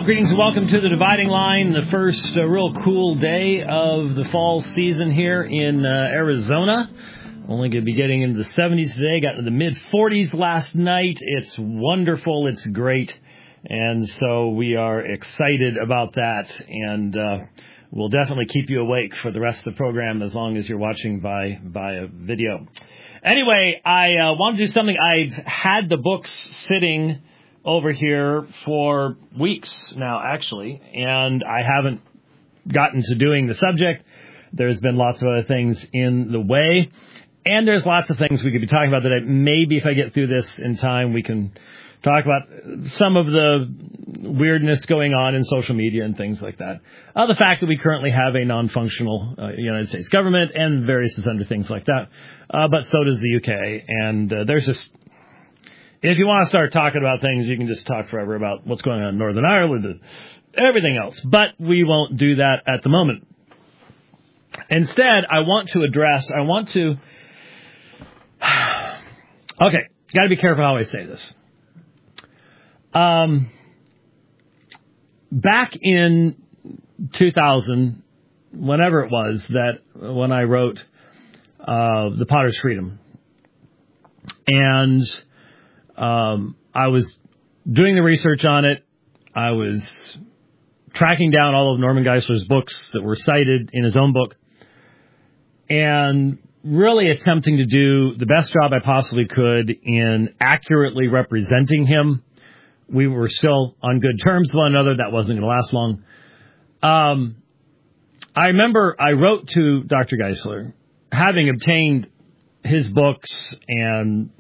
Well, greetings and welcome to the Dividing Line, the first real cool day of the fall season here in Arizona. Only going to be getting into the 70s today, got into the mid-40s last night. It's wonderful, it's great, and so we are excited about that, and we'll definitely keep you awake for the rest of the program as long as you're watching by a video. Anyway, I want to do something. I've had the books sitting over here for weeks now, actually, and I haven't gotten to doing the subject. There's been lots of other things in the way, and there's lots of things we could be talking about that maybe if I get through this in time, we can talk about some of the weirdness going on in social media and things like that. The fact that we currently have a non-functional United States government and various other things like that, but so does the UK, and there's just... If you want to start talking about things, you can just talk forever about what's going on in Northern Ireland and everything else. But we won't do that at the moment. Instead, I want to... Okay, got to be careful how I say this. Back in 2000, whenever it was, when I wrote The Potter's Freedom, and... I was doing the research on it. I was tracking down all of Norman Geisler's books that were cited in his own book and really attempting to do the best job I possibly could in accurately representing him. We were still on good terms with one another. That wasn't going to last long. I remember I wrote to Dr. Geisler, having obtained his books, and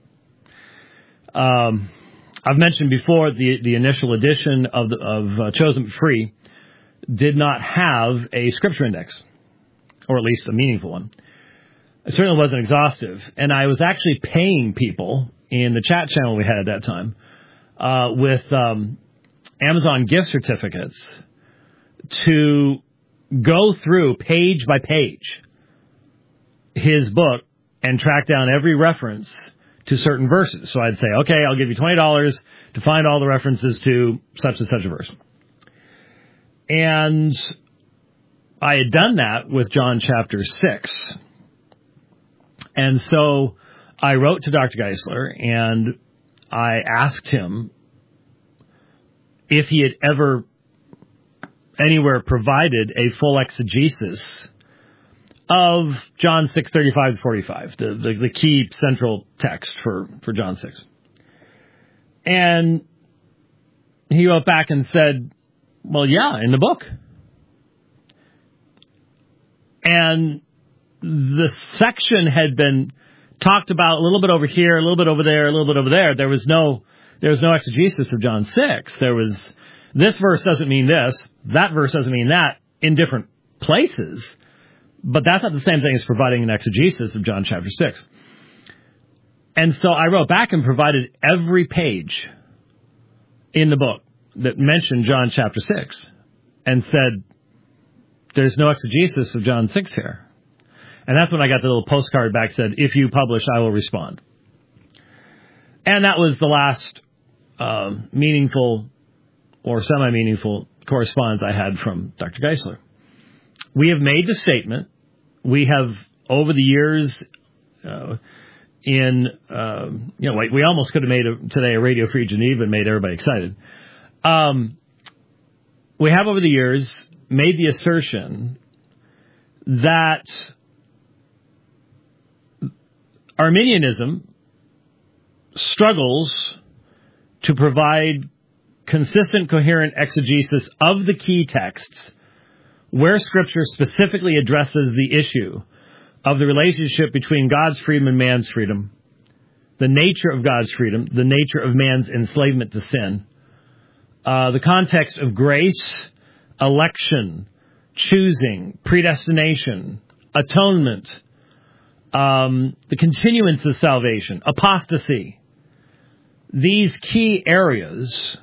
I've mentioned before the initial edition of Chosen But Free did not have a scripture index, or at least a meaningful one. It certainly wasn't exhaustive, and I was actually paying people in the chat channel we had at that time with Amazon gift certificates to go through page by page his book and track down every reference to certain verses. So I'd say, okay, I'll give you $20 to find all the references to such and such a verse. And I had done that with John chapter 6. And so I wrote to Dr. Geisler and I asked him if he had ever anywhere provided a full exegesis of John 6:35-45, the key central text for John 6. And he wrote back and said, well, yeah, in the book. And the section had been talked about a little bit over here, a little bit over there, a little bit over there. There was no exegesis of John 6. There was, this verse doesn't mean this, that verse doesn't mean that, in different places. But that's not the same thing as providing an exegesis of John chapter 6. And so I wrote back and provided every page in the book that mentioned John chapter 6 and said, there's no exegesis of John 6 here. And that's when I got the little postcard back that said, if you publish, I will respond. And that was the last meaningful or semi-meaningful correspondence I had from Dr. Geisler. We have made the statement. We have, over the years, we almost could have made today a Radio Free Geneva and made everybody excited. We have, over the years, made the assertion that Arminianism struggles to provide consistent, coherent exegesis of the key texts where Scripture specifically addresses the issue of the relationship between God's freedom and man's freedom, the nature of God's freedom, the nature of man's enslavement to sin, the context of grace, election, choosing, predestination, atonement, the continuance of salvation, apostasy. These key areas,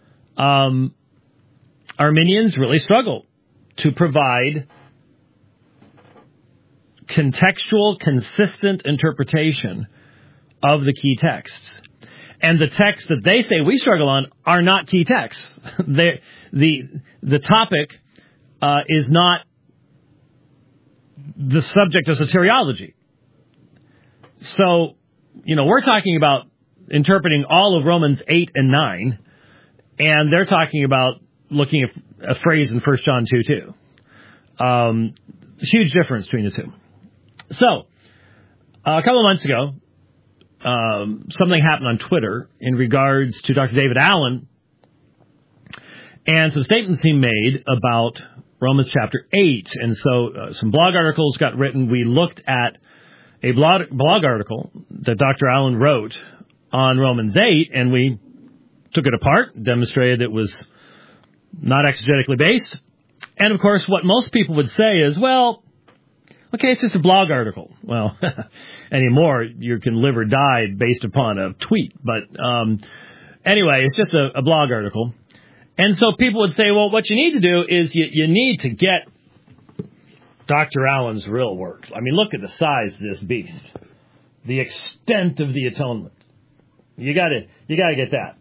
Arminians really struggle to provide contextual, consistent interpretation of the key texts. And the texts that they say we struggle on are not key texts. The topic is not the subject of soteriology. So, we're talking about interpreting all of Romans 8 and 9, and they're talking about looking at a phrase in 1 John 2:2. Huge difference between the two. So, a couple of months ago, something happened on Twitter in regards to Dr. David Allen and some statements he made about Romans chapter 8. And so some blog articles got written. We looked at a blog article that Dr. Allen wrote on Romans 8, and we took it apart, demonstrated it was not exegetically based. And, of course, what most people would say is, well, okay, it's just a blog article. Well, anymore, you can live or die based upon a tweet. But anyway, it's just a blog article. And so people would say, well, what you need to do is you need to get Dr. Allen's real works. I mean, look at the size of this beast. The extent of the atonement. You gotta get that.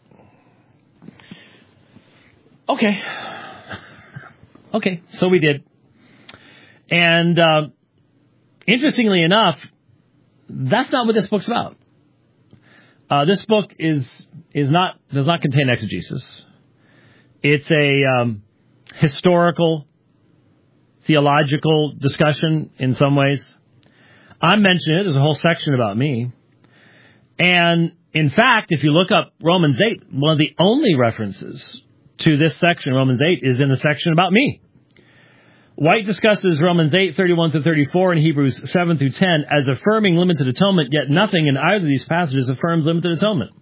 Okay, so we did. And interestingly enough, that's not what this book's about. This book does not contain exegesis. It's a historical, theological discussion in some ways. I'm mentioning it. There's a whole section about me. And in fact, if you look up Romans 8, one of the only references to this section, Romans 8, is in the section about me. White discusses Romans 8, 31 through 34 and Hebrews 7 through 10 as affirming limited atonement, yet nothing in either of these passages affirms limited atonement.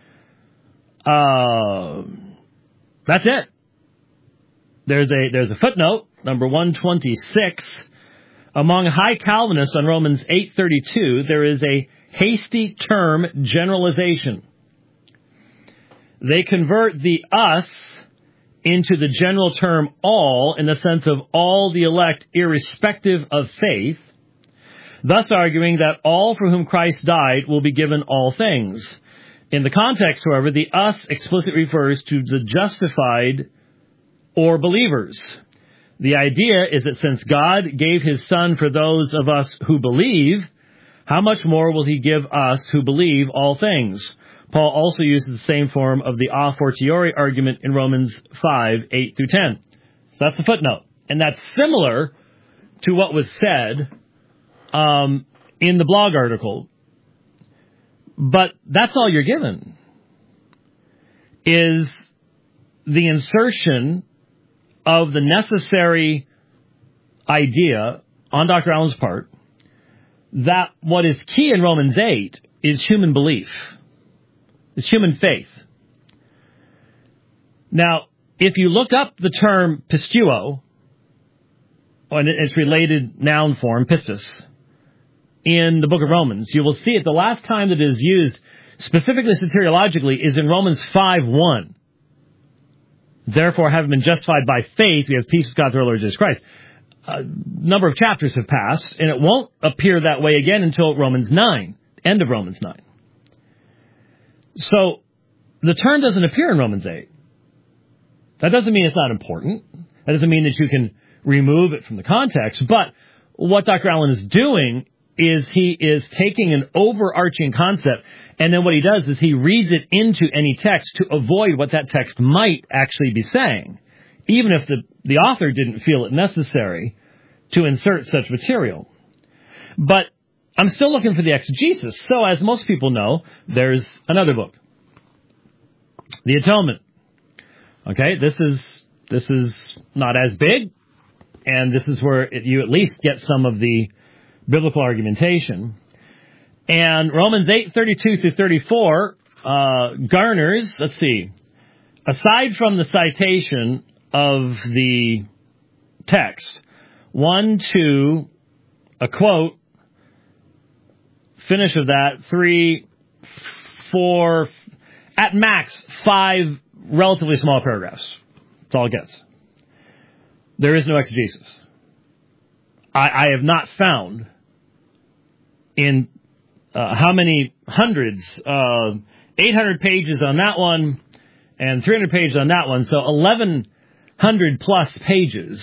That's it. There's a footnote, number 126. Among high Calvinists on Romans 8:32, there is a hasty term generalization. They convert the us into the general term all in the sense of all the elect irrespective of faith, thus arguing that all for whom Christ died will be given all things. In the context, however, the us explicitly refers to the justified or believers. The idea is that since God gave his Son for those of us who believe, how much more will he give us who believe all things? Paul also uses the same form of the a fortiori argument in Romans 5, 8 through 10. So that's the footnote. And that's similar to what was said in the blog article. But that's all you're given, is the insertion of the necessary idea on Dr. Allen's part that what is key in Romans 8 is human belief. It's human faith. Now, if you look up the term pistuo, and its related noun form, pistis, in the book of Romans, you will see it. The last time that it is used, specifically soteriologically, is in Romans 5:1. Therefore, having been justified by faith, we have peace with God through our Lord Jesus Christ. A number of chapters have passed, and it won't appear that way again until Romans 9, end of Romans 9. So, the term doesn't appear in Romans 8. That doesn't mean it's not important. That doesn't mean that you can remove it from the context. But what Dr. Allen is doing is he is taking an overarching concept, and then what he does is he reads it into any text to avoid what that text might actually be saying, even if the author didn't feel it necessary to insert such material. But I'm still looking for the exegesis. So, as most people know, there's another book, The Atonement. Okay, this is not as big, and this is where you at least get some of the biblical argumentation. And Romans 8:32 through 34 garners, let's see, aside from the citation of the text, 1, 2, a quote, finish of that, 3, 4, at max 5 relatively small paragraphs. That's all it gets. There is no exegesis. I have not found in how many hundreds 800 pages on that one and 300 pages on that one. So 1,100 plus pages.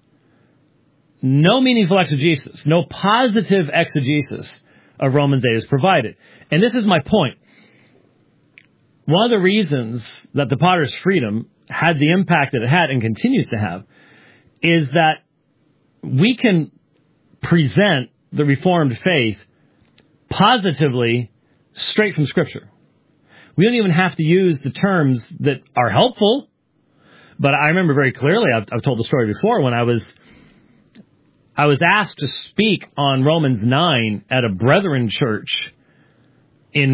No meaningful exegesis, no positive exegesis of Romans 8 is provided. And this is my point. One of the reasons that the Potter's Freedom had the impact that it had and continues to have is that we can present the Reformed faith positively straight from Scripture. We don't even have to use the terms that are helpful. But I remember very clearly, I've told the story before, when I was asked to speak on Romans 9 at a Brethren church in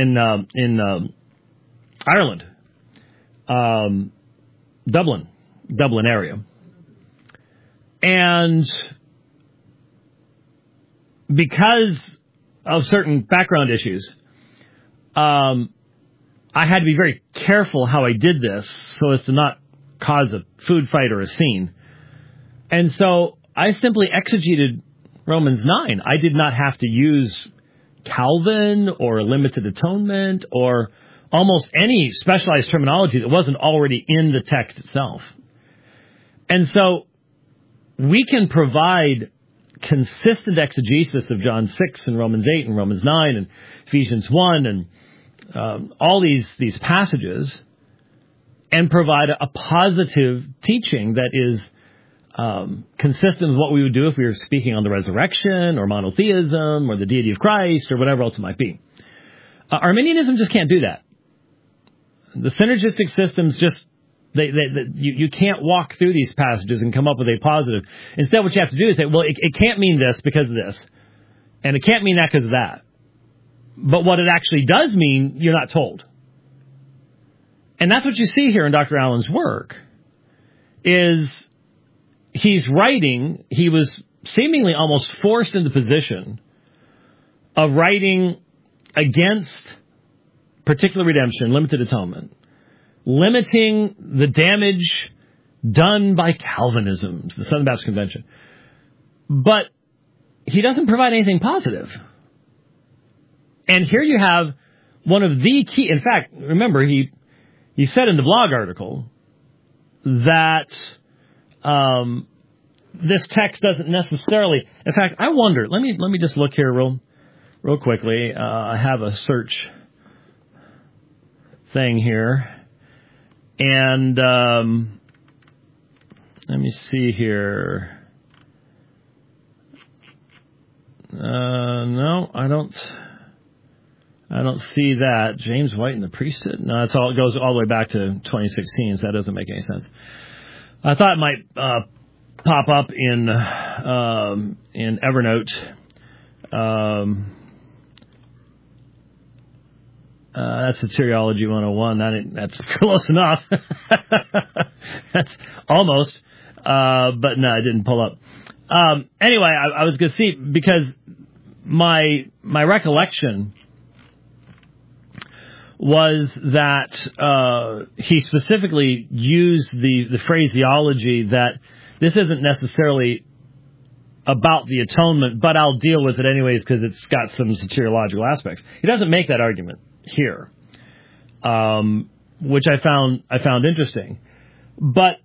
Ireland, Dublin area. And because of certain background issues, I had to be very careful how I did this so as to not cause a food fight or a scene. And so I simply exegeted Romans 9. I did not have to use Calvin or limited atonement or almost any specialized terminology that wasn't already in the text itself. And so we can provide consistent exegesis of John 6 and Romans 8 and Romans 9 and Ephesians 1 and all these passages and provide a positive teaching that is consistent with what we would do if we were speaking on the resurrection or monotheism or the deity of Christ or whatever else it might be. Arminianism just can't do that. The synergistic systems just, you can't walk through these passages and come up with a positive. Instead, what you have to do is say, well, it can't mean this because of this, and it can't mean that because of that. But what it actually does mean, you're not told. And that's what you see here in Dr. Allen's work, is he's writing, he was seemingly almost forced into the position of writing against particular redemption, limited atonement, limiting the damage done by Calvinism, the Southern Baptist Convention. But he doesn't provide anything positive. And here you have one of the key, in fact, remember, he said in the blog article that this text doesn't necessarily, in fact, I wonder, let me just look here real quickly. I have a search thing here. And let me see here. No, I don't see that. James White and the Priesthood? No, it goes all the way back to 2016, so that doesn't make any sense. I thought it might pop up in Evernote. That's Soteriology 101. That's close enough. That's almost. But no, it didn't pull up. Anyway, I was going to see, because my recollection was that he specifically used the phraseology that this isn't necessarily about the atonement, but I'll deal with it anyways because it's got some soteriological aspects. He doesn't make that argument here, which I found interesting. But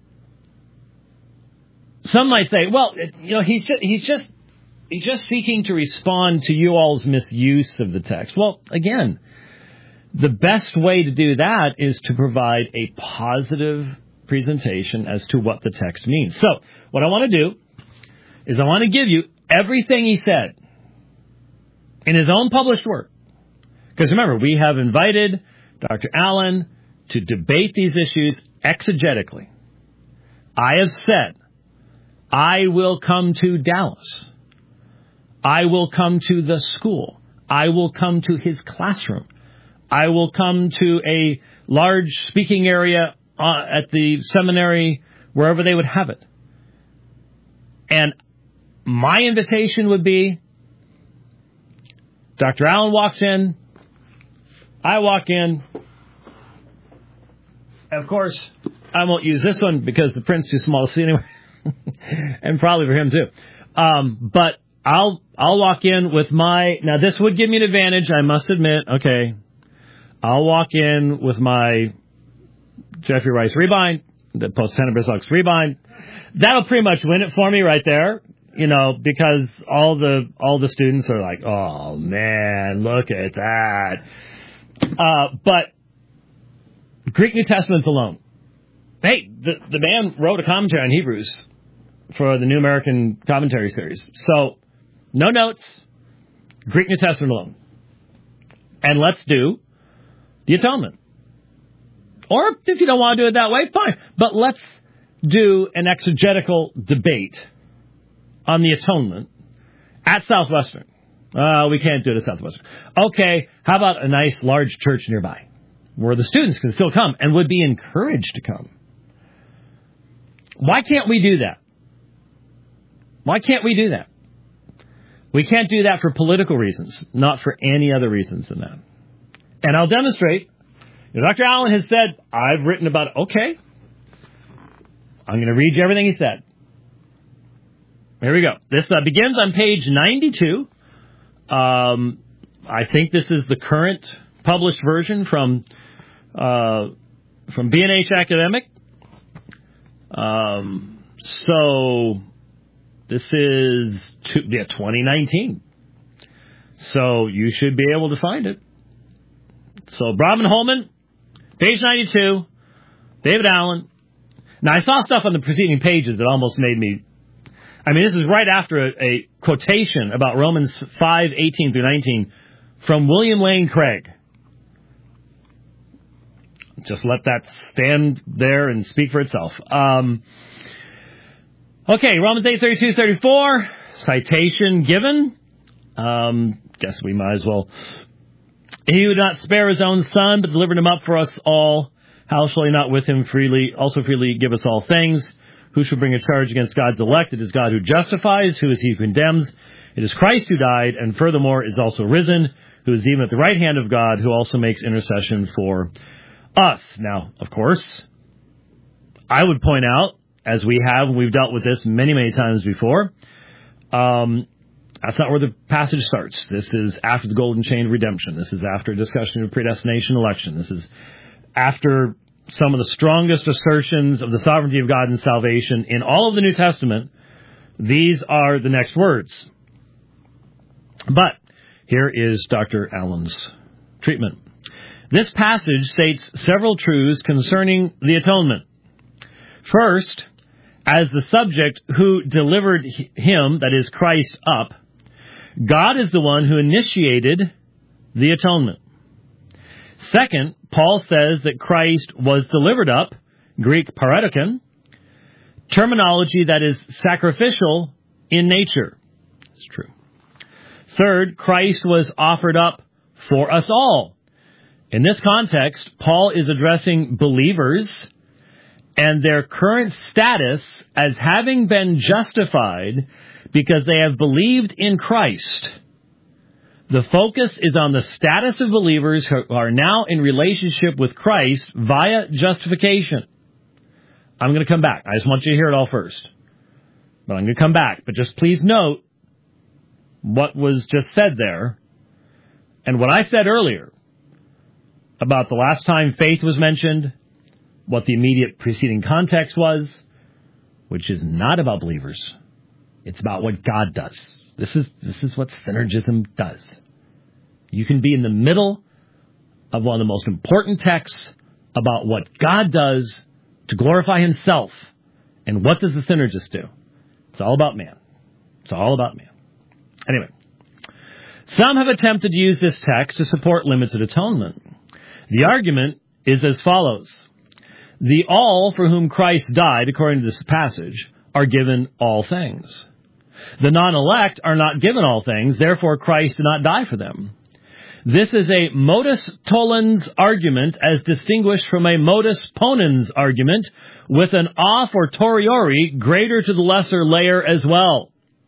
some might say, well, he's just seeking to respond to you all's misuse of the text. Well, again, the best way to do that is to provide a positive presentation as to what the text means. So, what I want to do is I want to give you everything he said in his own published work. Because remember, we have invited Dr. Allen to debate these issues exegetically. I have said, I will come to Dallas. I will come to the school. I will come to his classroom. I will come to a large speaking area at the seminary, wherever they would have it. And my invitation would be, Dr. Allen walks in, I walk in. Of course, I won't use this one because the print's too small to see anyway, and probably for him too. But I'll walk in with now this would give me an advantage, I must admit, okay, I'll walk in with my Jeffrey Rice rebind, the Post Tenebris Lux rebind. That'll pretty much win it for me right there, because all the students are like, oh man, look at that. But Greek New Testaments alone. Hey, the man wrote a commentary on Hebrews for the New American Commentary Series. So, no notes, Greek New Testament alone. And let's do the atonement. Or if you don't want to do it that way, fine. But let's do an exegetical debate on the atonement at Southwestern. We can't do it at Southwestern. Okay, how about a nice large church nearby where the students can still come and would be encouraged to come? Why can't we do that? Why can't we do that? We can't do that for political reasons, not for any other reasons than that. And I'll demonstrate. Dr. Allen has said, I've written about it. Okay. I'm going to read you everything he said. Here we go. This begins on page 92. I think this is the current published version from B&H Academic. So this is 2019. So you should be able to find it. So Brahman Holman, page 92, David Allen. Now, I saw stuff on the preceding pages that almost made me... this is right after a quotation about Romans 5:18 through 19 from William Lane Craig. Just let that stand there and speak for itself. Okay, Romans 8:32-34, citation given. Guess we might as well... He who did not spare his own son, but delivered him up for us all, how shall he not with him freely give us all things? Who shall bring a charge against God's elect? It is God who justifies. Who is he who condemns? It is Christ who died, and furthermore is also risen, who is even at the right hand of God, who also makes intercession for us. Now, of course, I would point out, as we've dealt with this many, many times before, that's not where the passage starts. This is after the golden chain of redemption. This is after a discussion of predestination election. This is after some of the strongest assertions of the sovereignty of God and salvation in all of the New Testament. These are the next words. But here is Dr. Allen's treatment. This passage states several truths concerning the atonement. First, as the subject who delivered him, that is Christ, up, God is the one who initiated the atonement. Second, Paul says that Christ was delivered up, Greek paredikan, terminology that is sacrificial in nature. It's true. Third, Christ was offered up for us all. In this context, Paul is addressing believers and their current status as having been justified because they have believed in Christ. The focus is on the status of believers who are now in relationship with Christ via justification. I'm going to come back. I just want you to hear it all first. But I'm going to come back. But just please note what was just said there and what I said earlier about the last time faith was mentioned, what the immediate preceding context was, which is not about believers. It's about what God does. This is what synergism does. You can be in the middle of one of the most important texts about what God does to glorify himself. And what does the synergist do? It's all about man. It's all about man. Anyway, some have attempted to use this text to support limited atonement. The argument is as follows. The all for whom Christ died, according to this passage, are given all things. The non-elect are not given all things, therefore Christ did not die for them. This is a modus tollens argument as distinguished from a modus ponens argument with an a fortiori greater to the lesser layer as well.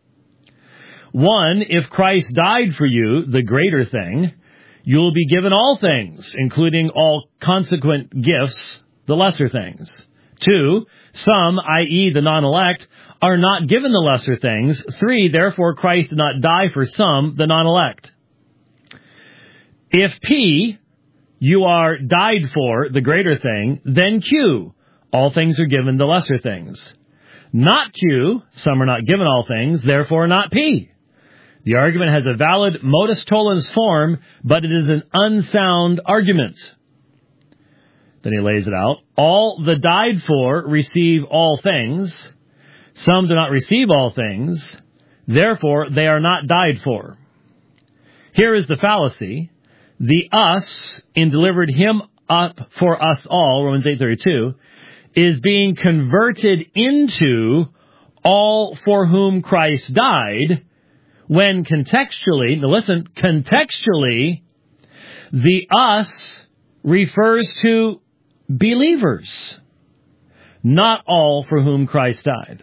One, if Christ died for you, the greater thing, you will be given all things, including all consequent gifts, the lesser things. Two, some, i.e. the non-elect, are not given the lesser things. Three, therefore Christ did not die for some, the non-elect. If P, you are died for, the greater thing, then Q, all things are given the lesser things. Not Q, some are not given all things, therefore not P. The argument has a valid modus tollens form, but it is an unsound argument. Then he lays it out. All the died for receive all things. Some do not receive all things. Therefore, they are not died for. Here is the fallacy. The us, in delivered him up for us all, Romans 8:32, is being converted into all for whom Christ died, when contextually, now listen, contextually, the us refers to believers, not all for whom Christ died.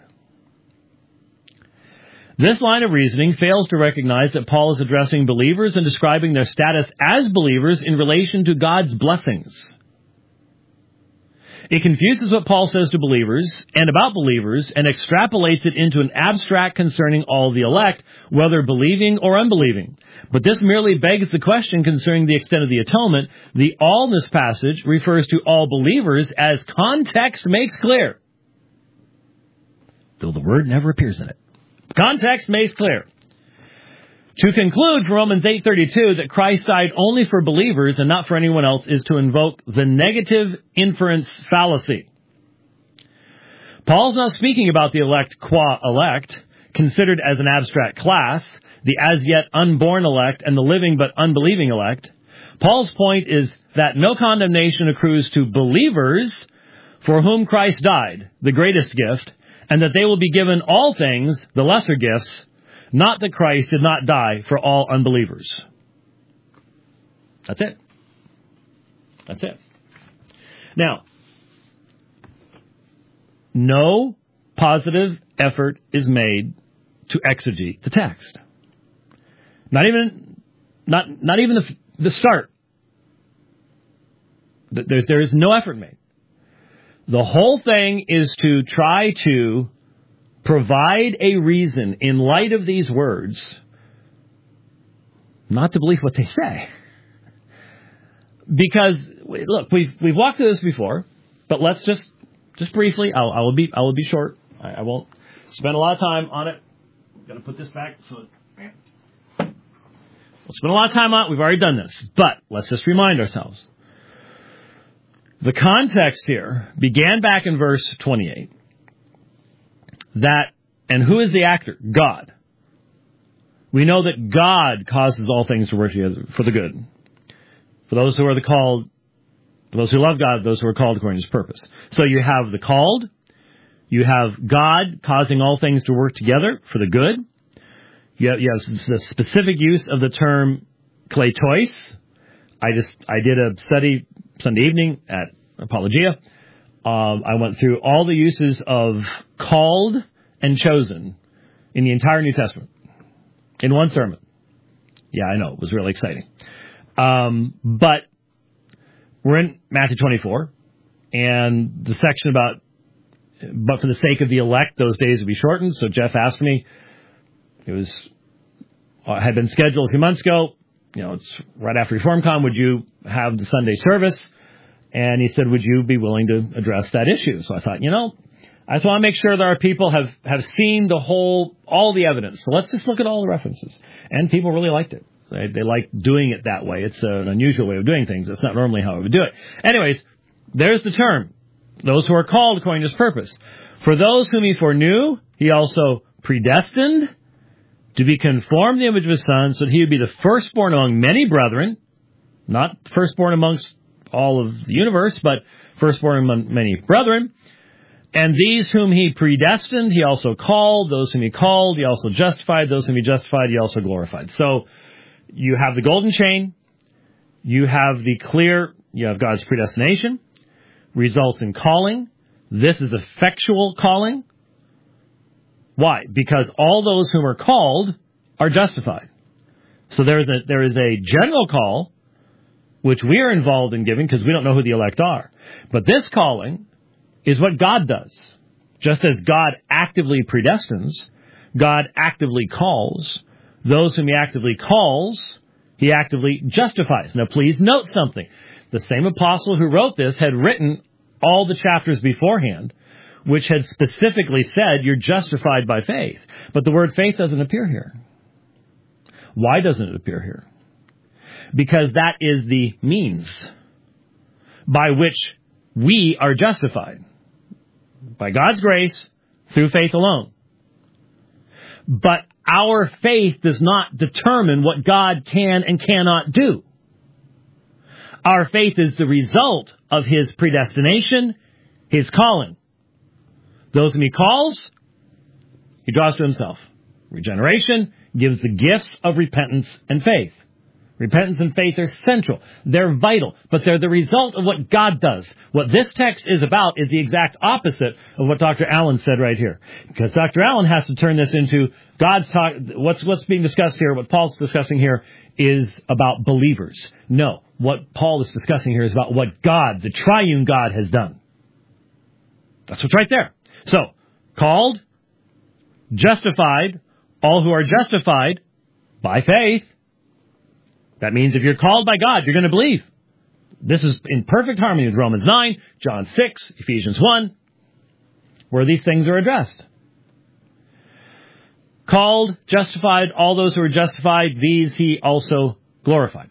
This line of reasoning fails to recognize that Paul is addressing believers and describing their status as believers in relation to God's blessings. It confuses what Paul says to believers and about believers and extrapolates it into an abstract concerning all the elect, whether believing or unbelieving. But this merely begs the question concerning the extent of the atonement. The all in this passage refers to all believers as context makes clear, though the word never appears in it. Context makes clear. To conclude from Romans 8:32 that Christ died only for believers and not for anyone else is to invoke the negative inference fallacy. Paul's not speaking about the elect qua elect, considered as an abstract class, the as yet unborn elect and the living but unbelieving elect. Paul's point is that no condemnation accrues to believers for whom Christ died, the greatest gift, and that they will be given all things, the lesser gifts, not that Christ did not die for all unbelievers. That's it. That's it. Now, no positive effort is made to exegete the text. Not even the start. There is no effort made. The whole thing is to try to provide a reason in light of these words not to believe what they say. Because, look, we've walked through this before, but let's just briefly, I will be short. I won't spend a lot of time on it. I'm going to put this back so we'll spend a lot of time on it. We've already done this, but let's just remind ourselves. The context here began back in verse 28. And who is the actor? God. We know that God causes all things to work together for the good. For those who are the called, for those who love God, those who are called according to his purpose. So you have the called, you have God causing all things to work together for the good. You have the specific use of the term kleitois. I did a study Sunday evening at Apologia. I went through all the uses of called and chosen in the entire New Testament in one sermon. Yeah, I know. It was really exciting. But we're in Matthew 24, and the section about, but for the sake of the elect, those days would be shortened. So Jeff asked me, had been scheduled a few months ago. It's right after ReformCon. Would you have the Sunday service? And he said, would you be willing to address that issue? So I thought, I just want to make sure that our people have seen all the evidence. So let's just look at all the references. And people really liked it. They like doing it that way. It's an unusual way of doing things. It's not normally how I would do it. Anyways, there's the term. Those who are called according to his purpose. For those whom he foreknew, he also predestined to be conformed to the image of his Son, so that he would be the firstborn among many brethren, not firstborn amongst all of the universe, but firstborn among many brethren. And these whom he predestined, he also called. Those whom he called, he also justified. Those whom he justified, he also glorified. So you have the golden chain. You have God's predestination, results in calling. This is effectual calling. Why? Because all those whom are called are justified. So there is a general call, which we are involved in giving because we don't know who the elect are. But this calling is what God does. Just as God actively predestines, God actively calls. Those whom he actively calls, he actively justifies. Now please note something. the same apostle who wrote this, had written all the chapters beforehand, which had specifically said you're justified by faith. But the word faith doesn't appear here. Why doesn't it appear here? Because that is the means by which we are justified. By God's grace, through faith alone. But our faith does not determine what God can and cannot do. Our faith is the result of His predestination, His calling. Those whom He calls, He draws to Himself. Regeneration gives the gifts of repentance and faith. Repentance and faith are central. They're vital, but they're the result of what God does. What this text is about is the exact opposite of what Dr. Allen said right here. Because Dr. Allen has to turn this into God's talk. What's being discussed here, what Paul's discussing here, is about believers. No, what Paul is discussing here is about what God, the triune God, has done. That's what's right there. So, called, justified, all who are justified by faith. That means if you're called by God, you're going to believe. This is in perfect harmony with Romans 9, John 6, Ephesians 1, where these things are addressed. Called, justified, all those who are justified, these He also glorified.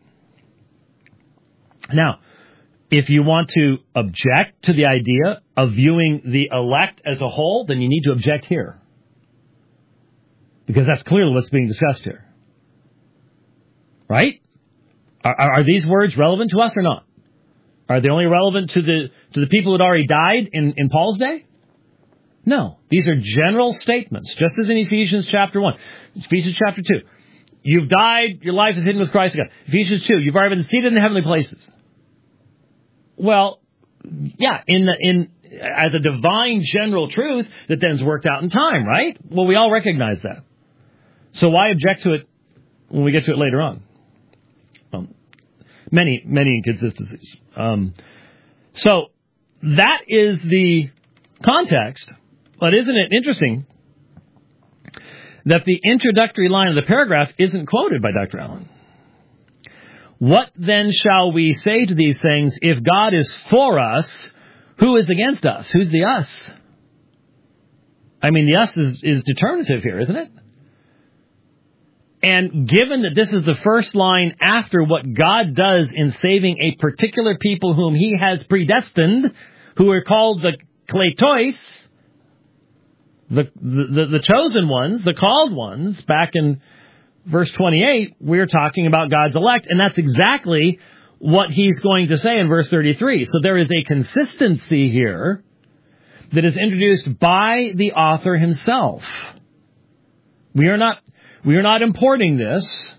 Now, if you want to object to the idea of viewing the elect as a whole, then you need to object here. Because that's clearly what's being discussed here. Right? Are these words relevant to us or not? Are they only relevant to the people who had already died in Paul's day? No. These are general statements, just as in Ephesians chapter 1. Ephesians chapter 2. You've died, your life is hidden with Christ in God. Ephesians 2. You've already been seated in the heavenly places. Well, yeah, as a divine general truth that then is worked out in time, right? Well, we all recognize that. So why object to it when we get to it later on? Many inconsistencies. So that is the context. But isn't it interesting that the introductory line of the paragraph isn't quoted by Dr. Allen? What then shall we say to these things? If God is for us, who is against us? Who's the us? I mean, the us is determinative here, isn't it? And given that this is the first line after what God does in saving a particular people whom He has predestined, who are called the kleitois, the chosen ones, the called ones, back in verse 28, we're talking about God's elect, and that's exactly what He's going to say in verse 33. So there is a consistency here that is introduced by the author himself. We are not importing this.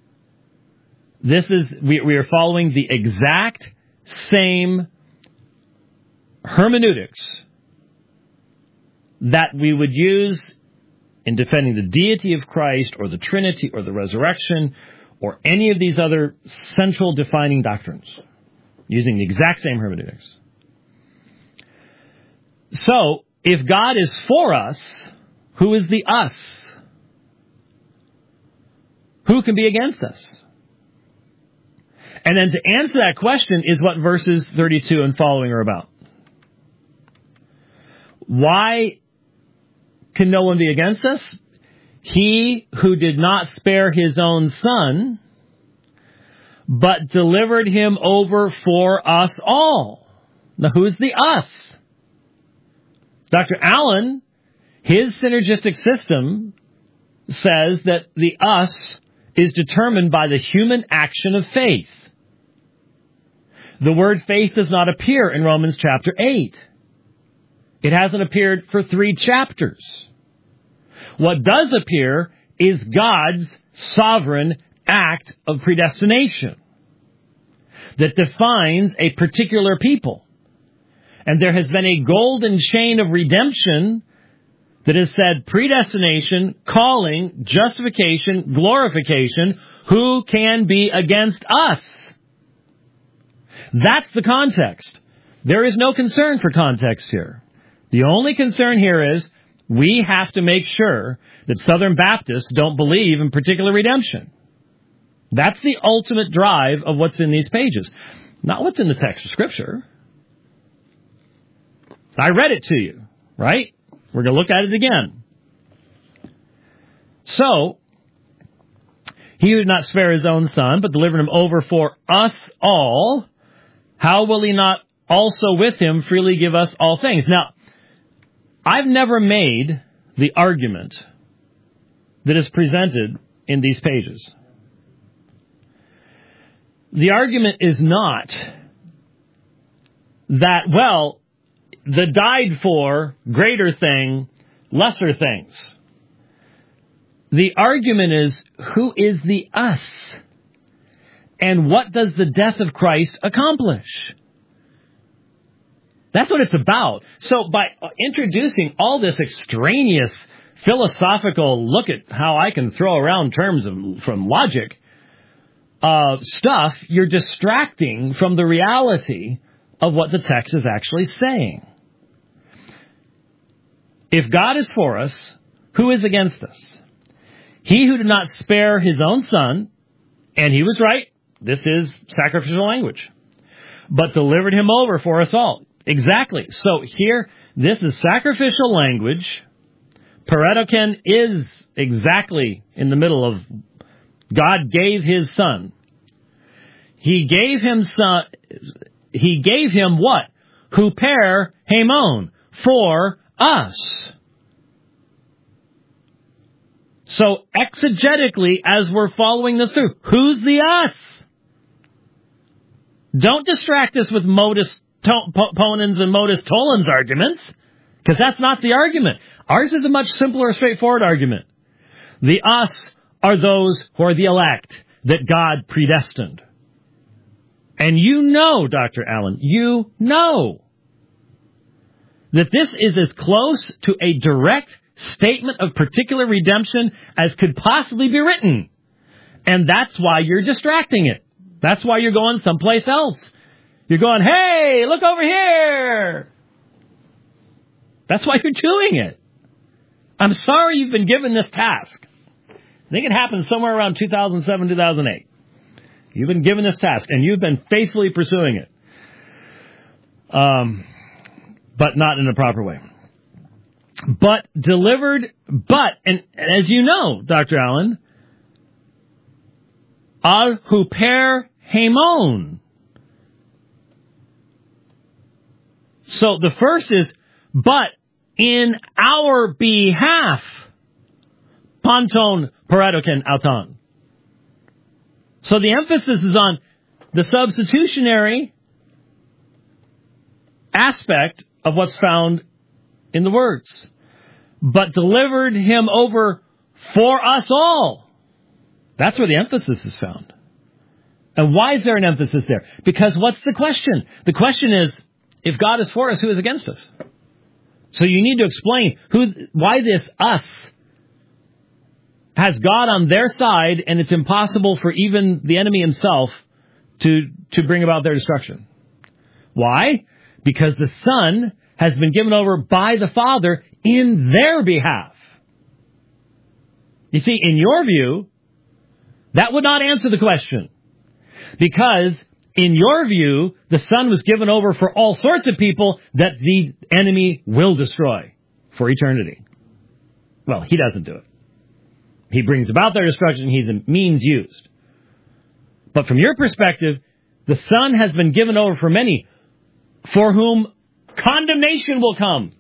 We are following the exact same hermeneutics that we would use in defending the deity of Christ or the Trinity or the resurrection or any of these other central defining doctrines, using the exact same hermeneutics. So, if God is for us, who is the us? Who can be against us? And then to answer that question is what verses 32 and following are about. Why can no one be against us? He who did not spare His own Son, but delivered Him over for us all. Now, who's the us? Dr. Allen, his synergistic system says that the us is determined by the human action of faith. The word faith does not appear in Romans chapter 8. It hasn't appeared for 3 chapters. What does appear is God's sovereign act of predestination that defines a particular people. And there has been a golden chain of redemption that has said predestination, calling, justification, glorification. Who can be against us? That's the context. There is no concern for context here. The only concern here is we have to make sure that Southern Baptists don't believe in particular redemption. That's the ultimate drive of what's in these pages. Not what's in the text of Scripture. I read it to you, right? We're going to look at it again. So, he who did not spare his own son, but delivered him over for us all, how will he not also with him freely give us all things? Now, I've never made the argument that is presented in these pages. The argument is not that, well, the died for, greater thing, lesser things. The argument is, who is the us? And what does the death of Christ accomplish? That's what it's about. So by introducing all this extraneous philosophical look at how I can throw around terms from logic stuff, you're distracting from the reality of what the text is actually saying. If God is for us, who is against us? He who did not spare his own son, and he was right, this is sacrificial language, but delivered him over for us all. Exactly. So here, this is sacrificial language. Paretoken is exactly in the middle of God gave his son. He gave him what? Huper hemon, for us. So exegetically, as we're following this through, who's the us? Don't distract us with modus ponens and modus tollens arguments, because that's not the argument. Ours is a much simpler, straightforward argument. The us are those who are the elect that God predestined. And you know, Dr. Allen, you know that this is as close to a direct statement of particular redemption as could possibly be written. And that's why you're distracting it. That's why you're going someplace else. You're going, hey, look over here. That's why you're doing it. I'm sorry you've been given this task. I think it happened somewhere around 2007, 2008. You've been given this task, and you've been faithfully pursuing it. But not in the proper way. And as you know, Dr. Allen, al huper hemon. So the first is, but in our behalf, panton paretoken auton. So the emphasis is on the substitutionary aspect of what's found in the words. But delivered him over for us all. That's where the emphasis is found. And why is there an emphasis there? Because what's the question? The question is, if God is for us, who is against us? So you need to explain why this us has God on their side, and it's impossible for even the enemy himself to bring about their destruction. Why? Because the Son has been given over by the Father in their behalf. You see, in your view, that would not answer the question. Because in your view, the Son was given over for all sorts of people that the enemy will destroy for eternity. Well, he doesn't do it. He brings about their destruction. He's a means used. But from your perspective, the Son has been given over for many for whom condemnation will come.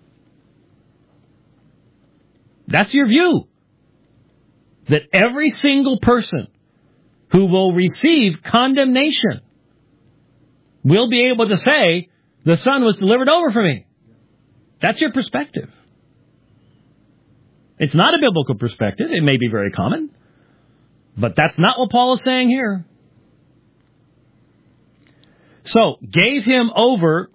That's your view. That every single person who will receive condemnation will be able to say, the Son was delivered over for me. That's your perspective. It's not a biblical perspective. It may be very common. But that's not what Paul is saying here. So, gave him over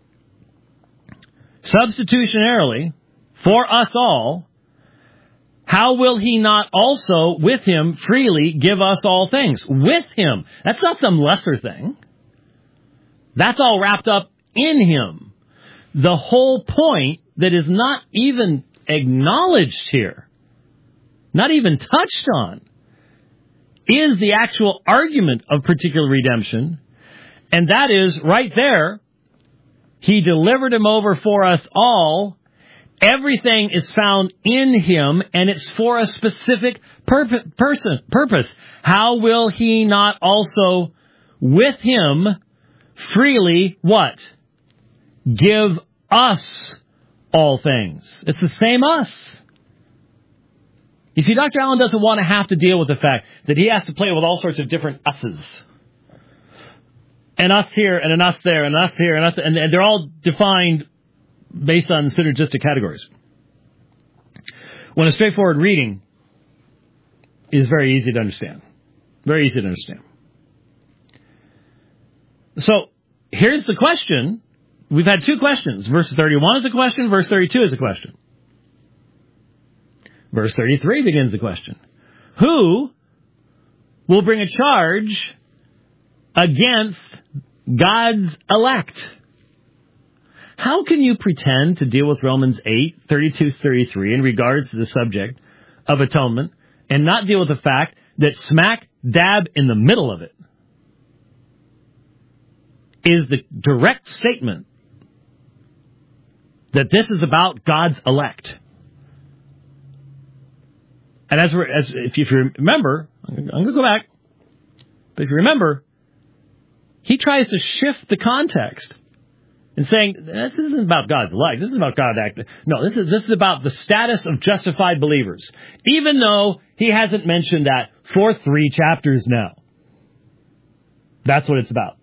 substitutionarily for us all, how will he not also with him freely give us all things? With him. That's not some lesser thing. That's all wrapped up in him. The whole point that is not even acknowledged here, not even touched on, is the actual argument of particular redemption And that is right there. He delivered him over for us all. Everything is found in him, and it's for a specific purpose. How will he not also with him freely what? Give us all things. It's the same us. You see, Dr. Allen doesn't want to have to deal with the fact that he has to play with all sorts of different us's. And us here, and an us there, and us here, and us, and they're all defined based on synergistic categories. When a straightforward reading is very easy to understand. Very easy to understand. So, here's the question. We've had two questions. Verse 31 is a question, verse 32 is a question. Verse 33 begins the question. Who will bring a charge against God's elect? How can you pretend to deal with Romans 8:32-33 in regards to the subject of atonement and not deal with the fact that smack dab in the middle of it is the direct statement that this is about God's elect? And if you remember, I'm going to go back, but if you remember, he tries to shift the context and saying, this isn't about God's elect. This is about God acting. No, this is about the status of justified believers. Even though he hasn't mentioned that for 3 chapters now. That's what it's about.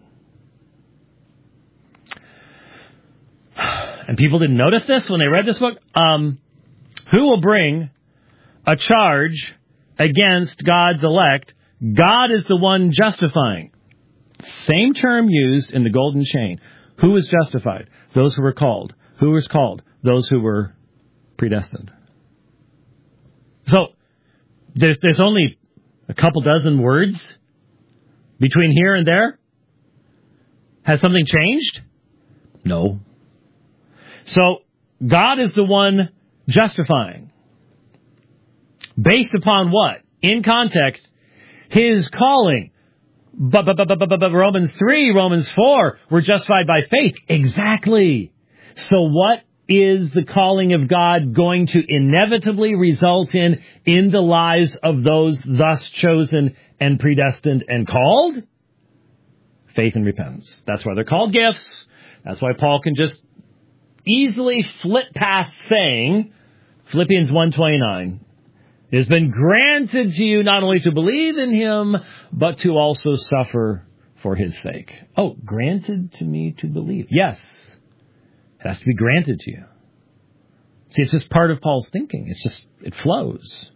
And people didn't notice this when they read this book. Who will bring a charge against God's elect? God is the one justifying. Same term used in the golden chain. Who was justified? Those who were called. Who was called? Those who were predestined. So, there's only a couple dozen words between here and there? Has something changed? No. So, God is the one justifying. Based upon what? In context, his calling. But Romans 3, Romans 4, we're justified by faith. Exactly. So what is the calling of God going to inevitably result in the lives of those thus chosen and predestined and called? Faith and repentance. That's why they're called gifts. That's why Paul can just easily flit past saying, Philippians 1:29, it has been granted to you not only to believe in him, but to also suffer for his sake. Oh, granted to me to believe. Yes. It has to be granted to you. See, it's just part of Paul's thinking. It flows.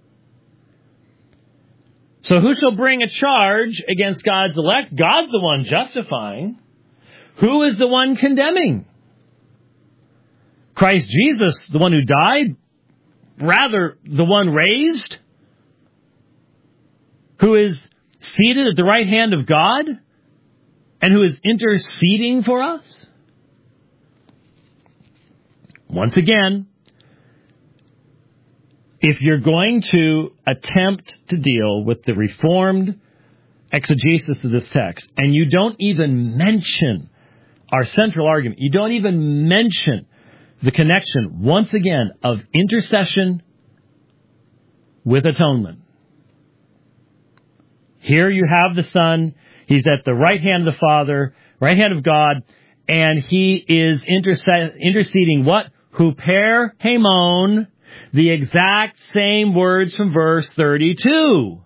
So who shall bring a charge against God's elect? God's the one justifying. Who is the one condemning? Christ Jesus, the one who died? Rather, the one raised, who is seated at the right hand of God, and who is interceding for us? Once again, if you're going to attempt to deal with the Reformed exegesis of this text, and you don't even mention our central argument, you don't even mention the connection, once again, of intercession with atonement. Here you have the Son. He's at the right hand of the Father, right hand of God, and he is interceding what? Huper hemon, the exact same words from verse 32.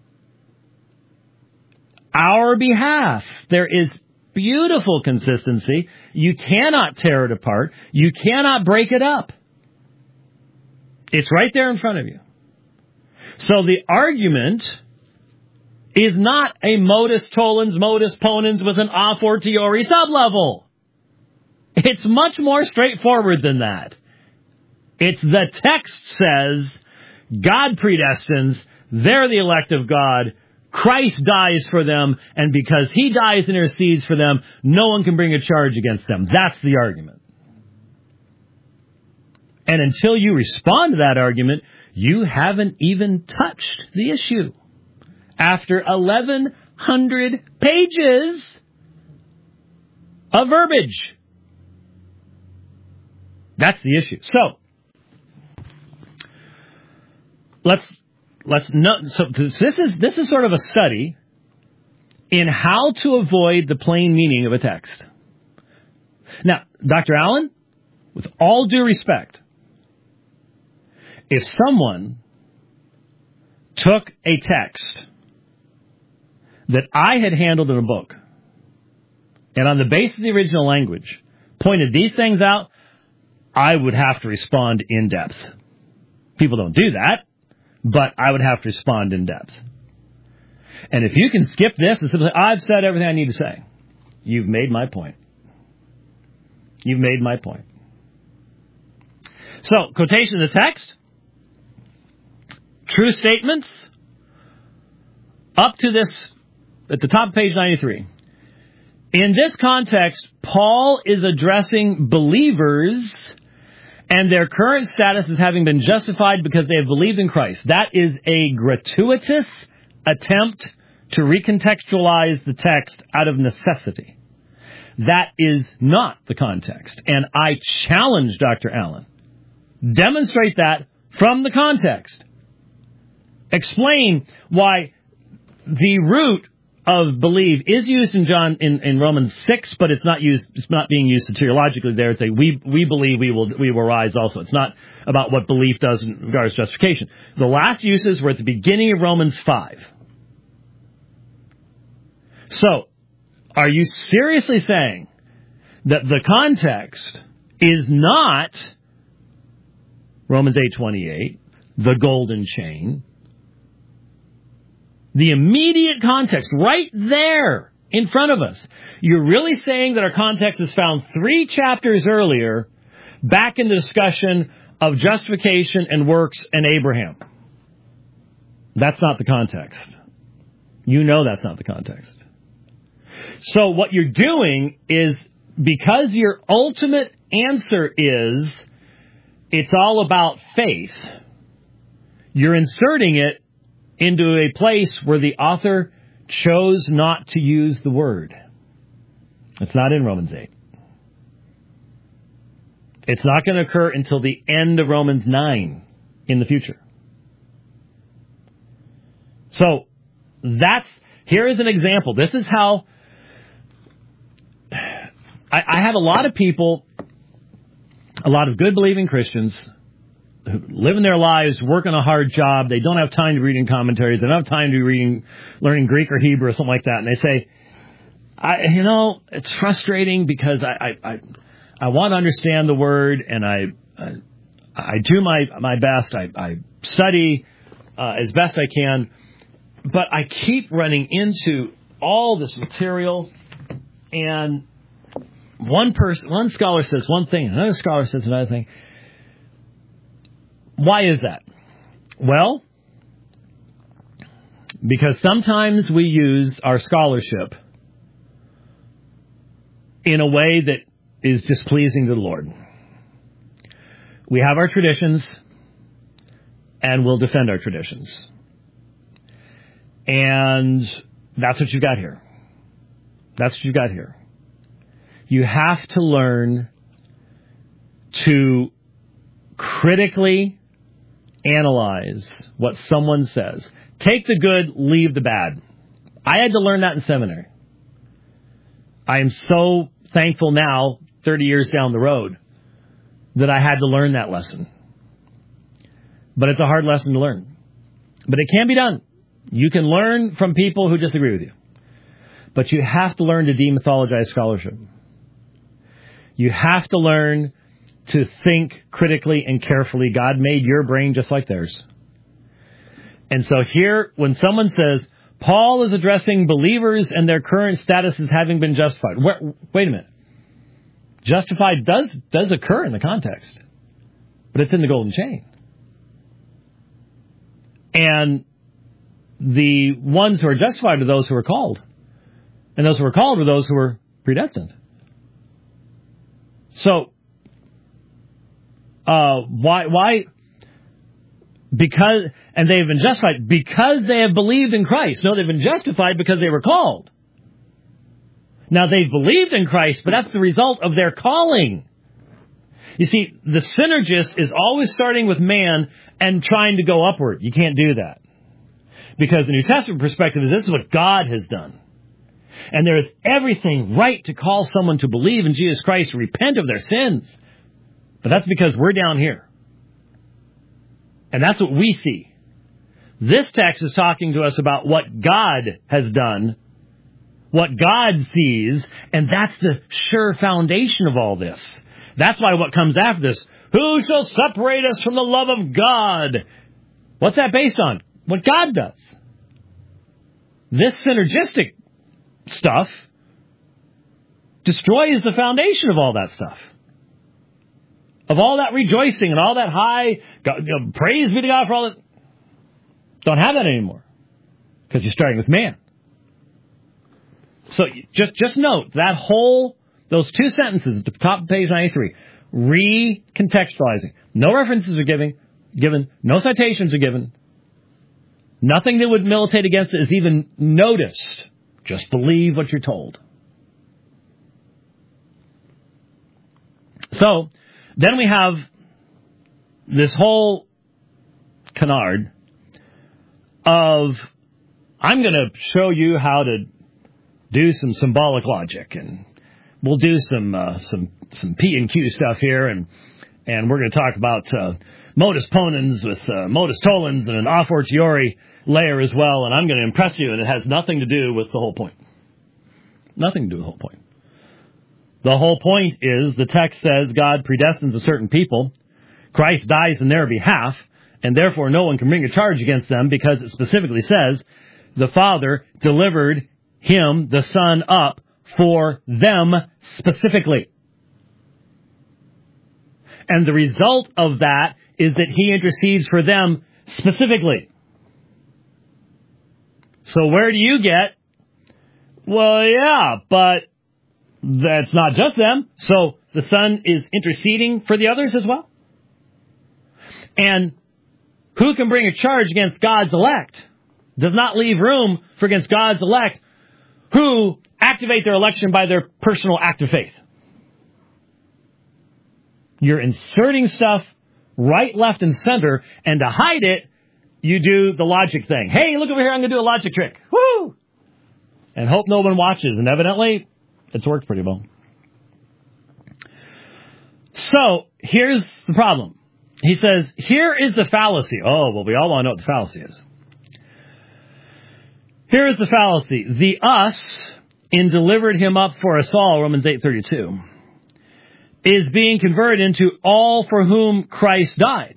Our behalf. There is beautiful consistency. You cannot tear it apart. You cannot break it up. It's right there in front of you. So the argument is not a modus tollens, modus ponens with an a fortiori sublevel. It's much more straightforward than that. It's the text says, God predestines, they're the elect of God, Christ dies for them, and because he dies and intercedes for them, no one can bring a charge against them. That's the argument. And until you respond to that argument, you haven't even touched the issue. After 1,100 pages of verbiage. That's the issue. So, this is sort of a study in how to avoid the plain meaning of a text. Now, Dr. Allen, with all due respect, if someone took a text that I had handled in a book and on the basis of the original language pointed these things out, I would have to respond in depth. People don't do that, but I would have to respond in depth. And if you can skip this and simply, I've said everything I need to say, you've made my point. You've made my point. So, quotation of the text, true statements, up to this, at the top of page 93. In this context, Paul is addressing believers and their current status as having been justified because they have believed in Christ. That is a gratuitous attempt to recontextualize the text out of necessity. That is not the context. And I challenge Dr. Allen. Demonstrate that from the context. Explain why the root of believe is used in Romans 6, but it's not being used soteriologically there. It's a we believe we will rise also. It's not about what belief does in regards to justification. The last uses were at the beginning of Romans 5. So, are you seriously saying that the context is not Romans 8:28, the golden chain? The immediate context, right there in front of us. You're really saying that our context is found 3 chapters earlier, back in the discussion of justification and works and Abraham. That's not the context. You know that's not the context. So what you're doing is, because your ultimate answer is, it's all about faith, you're inserting it into a place where the author chose not to use the word. It's not in Romans 8. It's not going to occur until the end of Romans 9 in the future. So, here is an example. This is how I have a lot of people, a lot of good believing Christians, living their lives, working a hard job. They don't have time to be reading commentaries. They don't have time to be learning Greek or Hebrew or something like that. And they say, it's frustrating because I want to understand the word, and I do my best. I study as best I can, but I keep running into all this material, and one scholar says one thing, another scholar says another thing. Why is that? Well, because sometimes we use our scholarship in a way that is displeasing to the Lord. We have our traditions, and we'll defend our traditions. And that's what you've got here. That's what you've got here. You have to learn to critically analyze what someone says. Take the good, leave the bad. I had to learn that in seminary. I am so thankful now, 30 years down the road, that I had to learn that lesson. But it's a hard lesson to learn. But it can be done. You can learn from people who disagree with you. But you have to learn to demythologize scholarship. You have to learn to think critically and carefully. God made your brain just like theirs. And so here, when someone says, Paul is addressing believers and their current status as having been justified. Wait a minute. Justified does occur in the context, but it's in the golden chain. And the ones who are justified are those who are called. And those who are called are those who are predestined. So, why? Because, and they have been justified because they have believed in Christ. No, they've been justified because they were called. Now, they've believed in Christ, but that's the result of their calling. You see, the synergist is always starting with man and trying to go upward. You can't do that. Because the New Testament perspective is this is what God has done. And there is everything right to call someone to believe in Jesus Christ, repent of their sins. But that's because we're down here. And that's what we see. This text is talking to us about what God has done, what God sees, and that's the sure foundation of all this. That's why what comes after this, who shall separate us from the love of God? What's that based on? What God does. This synergistic stuff destroys the foundation of all that stuff. Of all that rejoicing and all that high, praise be to God for all that. Don't have that anymore. Because you're starting with man. So just note that those two sentences at the top of page 93, recontextualizing. No references are given, no citations are given. Nothing that would militate against it is even noticed. Just believe what you're told. So, then we have this whole canard of, I'm going to show you how to do some symbolic logic, and we'll do some P and Q stuff here, and we're going to talk about modus ponens with modus tollens and an a fortiori layer as well, and I'm going to impress you, and it has nothing to do with the whole point. Nothing to do with the whole point. The whole point is the text says God predestines a certain people, Christ dies in their behalf, and therefore no one can bring a charge against them because it specifically says the Father delivered him, the Son, up for them specifically. And the result of that is that he intercedes for them specifically. So where do you get, well, yeah, but that's not just them. So the Son is interceding for the others as well? And who can bring a charge against God's elect? Does not leave room for against God's elect who activate their election by their personal act of faith. You're inserting stuff right, left, and center, and to hide it, you do the logic thing. Hey, look over here, I'm going to do a logic trick. Woo! And hope no one watches. And evidently, it's worked pretty well. So, here's the problem. He says, here is the fallacy. Oh, well, we all want to know what the fallacy is. Here is the fallacy. The us in delivered him up for us all, Romans 8:32, is being converted into all for whom Christ died.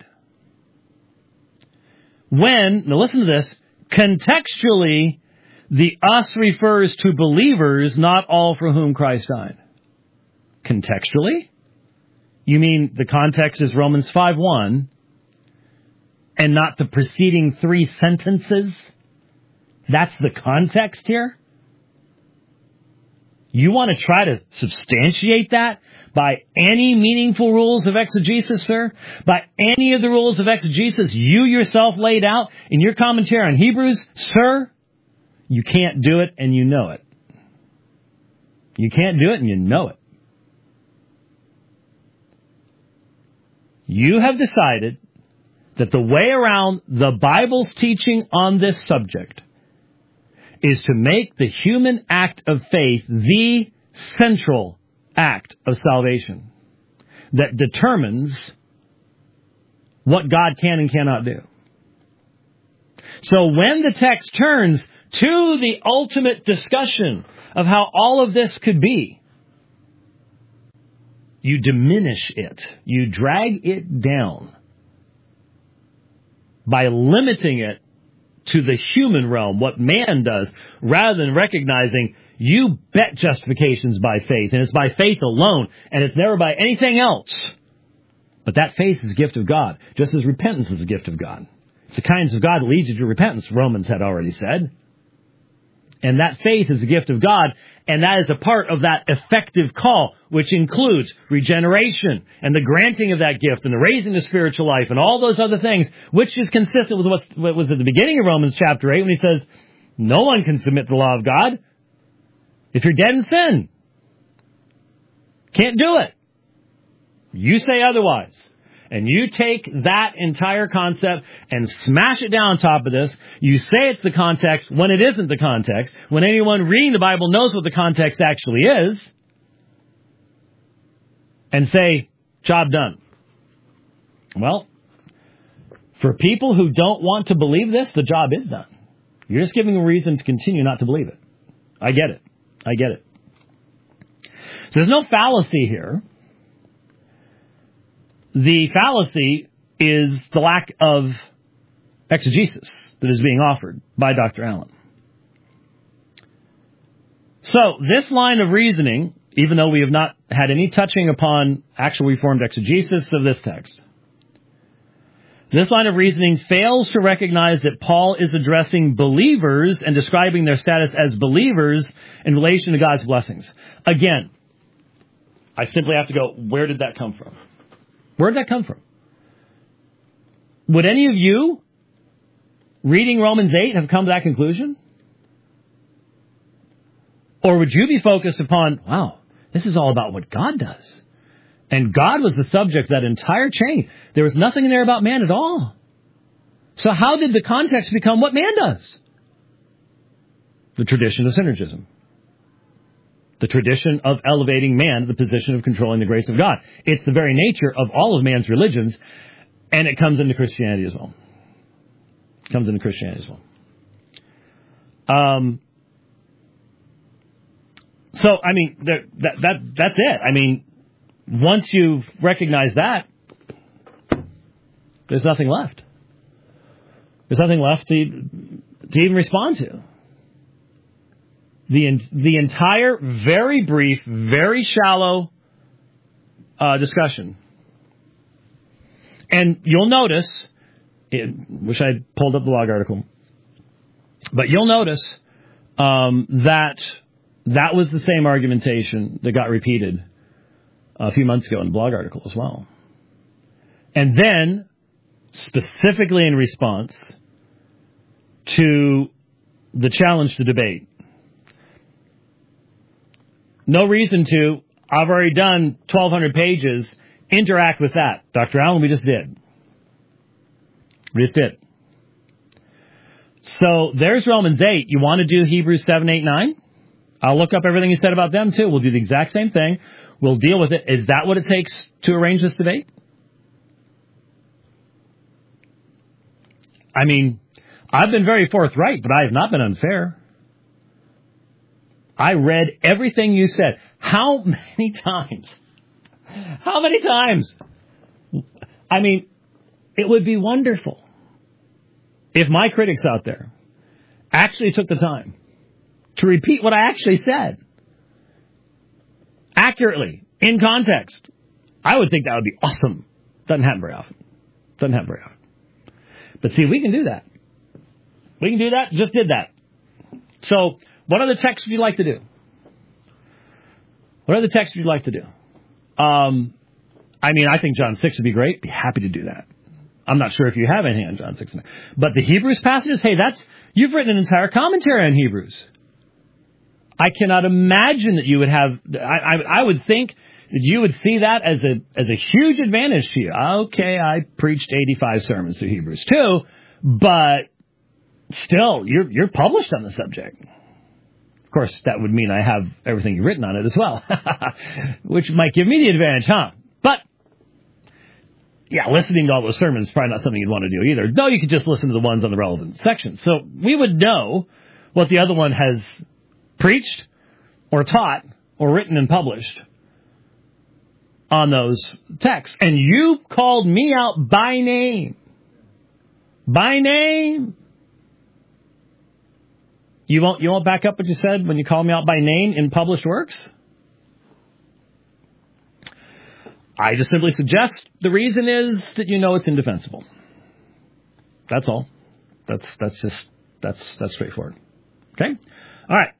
When, now listen to this, contextually, the us refers to believers, not all for whom Christ died. Contextually? You mean the context is Romans 5:1 and not the preceding three sentences? That's the context here? You want to try to substantiate that by any meaningful rules of exegesis, sir? By any of the rules of exegesis you yourself laid out in your commentary on Hebrews, sir? You can't do it and you know it. You can't do it and you know it. You have decided that the way around the Bible's teaching on this subject is to make the human act of faith the central act of salvation that determines what God can and cannot do. So when the text turns to the ultimate discussion of how all of this could be, you diminish it. You drag it down by limiting it to the human realm, what man does, rather than recognizing you bet justification's by faith, and it's by faith alone, and it's never by anything else. But that faith is a gift of God, just as repentance is a gift of God. It's the kinds of God that leads you to repentance, Romans had already said. And that faith is a gift of God, and that is a part of that effective call, which includes regeneration and the granting of that gift and the raising of spiritual life and all those other things, which is consistent with what was at the beginning of Romans chapter 8 when he says, no one can submit to the law of God If you're dead in sin, can't do it. You say otherwise. And you take that entire concept and smash it down on top of this. You say it's the context when it isn't the context. When anyone reading the Bible knows what the context actually is. And say, job done. Well, for people who don't want to believe this, the job is done. You're just giving a reason to continue not to believe it. I get it. So there's no fallacy here. The fallacy is the lack of exegesis that is being offered by Dr. Allen. So this line of reasoning, even though we have not had any touching upon actual Reformed exegesis of this text, this line of reasoning fails to recognize that Paul is addressing believers and describing their status as believers in relation to God's blessings. Again, I simply have to go, where did that come from? Where did that come from? Would any of you, reading Romans 8, have come to that conclusion? Or would you be focused upon, wow, this is all about what God does? And God was the subject of that entire chain. There was nothing in there about man at all. So how did the context become what man does? The tradition of synergism. The tradition of elevating man to the position of controlling the grace of God. It's the very nature of all of man's religions, and it comes into Christianity as well. So, I mean, that's it. I mean, once you've recognized that, there's nothing left. There's nothing left to even respond to. The entire, very brief, very shallow discussion. And you'll notice, wish I had pulled up the blog article, but you'll notice that was the same argumentation that got repeated a few months ago in the blog article as well. And then, specifically in response to the challenge to debate, no reason to, I've already done 1,200 pages, interact with that. Dr. Allen, we just did. So there's Romans 8. You want to do Hebrews 7, 8, 9? I'll look up everything you said about them too. We'll do the exact same thing. We'll deal with it. Is that what it takes to arrange this debate? I mean, I've been very forthright, but I have not been unfair. I read everything you said. How many times? I mean, it would be wonderful if my critics out there actually took the time to repeat what I actually said accurately, in context. I would think that would be awesome. Doesn't happen very often. But see, we can do that. Just did that. So, what other texts would you like to do? I mean, I think John 6 would be great. Be happy to do that. I'm not sure if you have anything on John 6. But the Hebrews passages, hey, you've written an entire commentary on Hebrews. I cannot imagine that you would have, I would think that you would see that as a huge advantage to you. Okay, I preached 85 sermons through Hebrews too, but still, you're published on the subject. Of course, that would mean I have everything written on it as well, which might give me the advantage, huh? But, yeah, listening to all those sermons is probably not something you'd want to do either. No, you could just listen to the ones on the relevant sections. So we would know what the other one has preached or taught or written and published on those texts. And you called me out by name. You won't back up what you said when you called me out by name in published works? I just simply suggest the reason is that you know it's indefensible. That's all. That's straightforward. Okay? All right.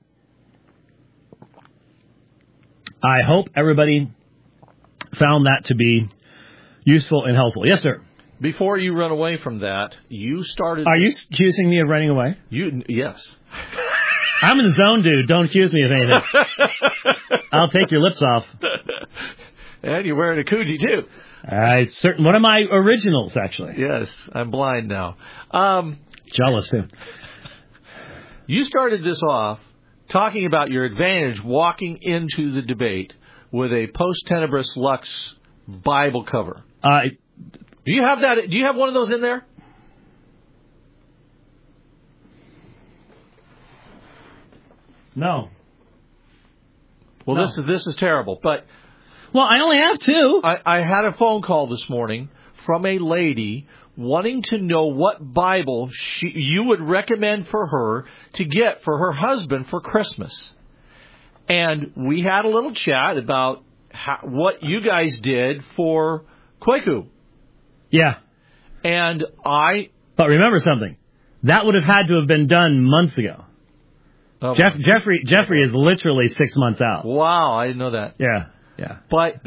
I hope everybody found that to be useful and helpful. Yes, sir. Before you run away from that, you started... Are you accusing me of running away? Yes. I'm in the zone, dude. Don't accuse me of anything. I'll take your lips off. And you're wearing a koozie, too. One of my originals, actually. Yes, I'm blind now. Jealous, too. You started this off talking about your advantage walking into the debate with a post-tenebris Lux Bible cover. Do you have that? Do you have one of those in there? No. Well, no. This is terrible. But I only have two. I had a phone call this morning from a lady wanting to know what Bible you would recommend for her to get for her husband for Christmas. And we had a little chat about what you guys did for Kwaku. Yeah. But remember something. That would have had to have been done months ago. Oh, Jeffrey is literally 6 months out. Wow, I didn't know that. Yeah. But,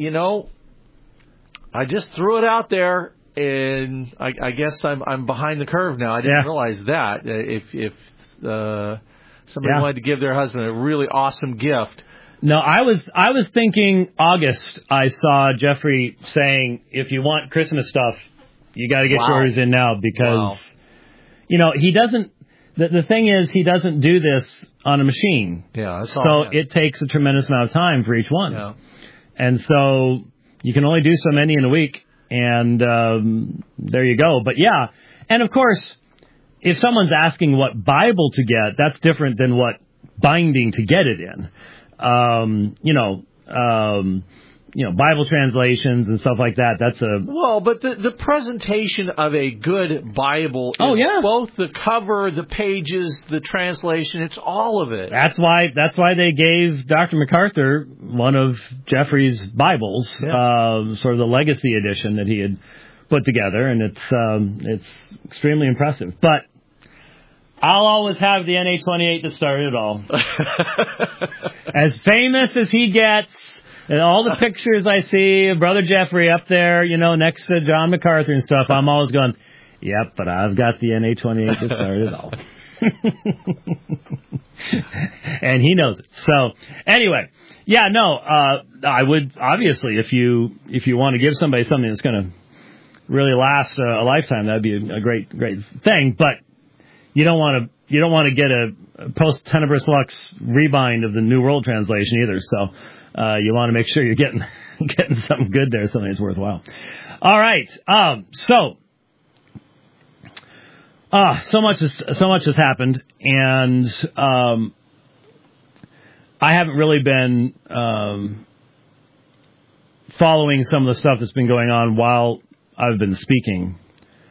I just threw it out there. And I guess I'm behind the curve now. I didn't realize that. If somebody wanted to give their husband a really awesome gift. No, I was thinking August. I saw Jeffrey saying, if you want Christmas stuff, you got to get yours in now because, he doesn't. The thing is, he doesn't do this on a machine. Yeah, that's all. So it takes a tremendous amount of time for each one. Yeah. And so you can only do so many in a week. And there you go. But yeah, and of course, if someone's asking what Bible to get, that's different than what binding to get it in. Bible translations and stuff like that. That's but the presentation of a good Bible. Both the cover, the pages, the translation. It's all of it. That's why they gave Dr. MacArthur one of Jeffrey's Bibles, sort of the legacy edition that he had put together, and it's extremely impressive. But I'll always have the NA-28 that started it all. As famous as he gets. And all the pictures I see of Brother Jeffrey up there, next to John MacArthur and stuff, I'm always going, yep, but I've got the NA-28 that started it all. And he knows it. So, anyway, I would, obviously, if you want to give somebody something that's going to really last a lifetime, that'd be a great thing. But you don't want to get a post-tenebris Lux rebind of the New World Translation either, so... you want to make sure you're getting something good there, something that's worthwhile. All right. So much has happened, and I haven't really been following some of the stuff that's been going on while I've been speaking.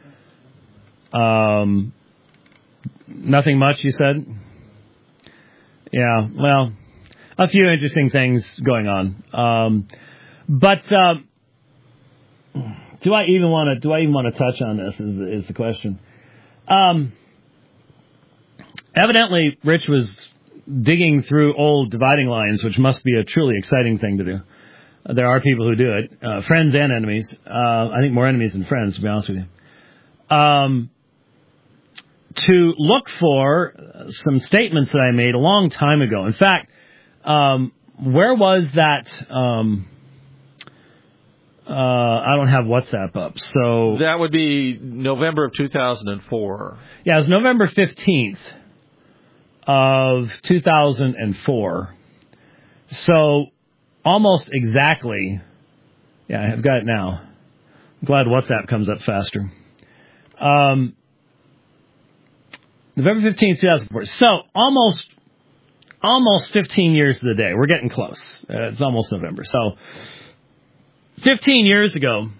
Nothing much, you said? Yeah. Well. A few interesting things going on, but do I even want to touch on this? Is the question? Evidently, Rich was digging through old dividing lines, which must be a truly exciting thing to do. There are people who do it, friends and enemies. I think more enemies than friends, to be honest with you. To look for some statements that I made a long time ago. In fact. Where was that? I don't have WhatsApp up, so that would be November of 2004. Yeah, it was November 15th of 2004. So almost exactly. Yeah, I've got it now. I'm glad WhatsApp comes up faster. November 15th, 2004. So almost 15 years to the day. We're getting close. It's almost November. So 15 years ago,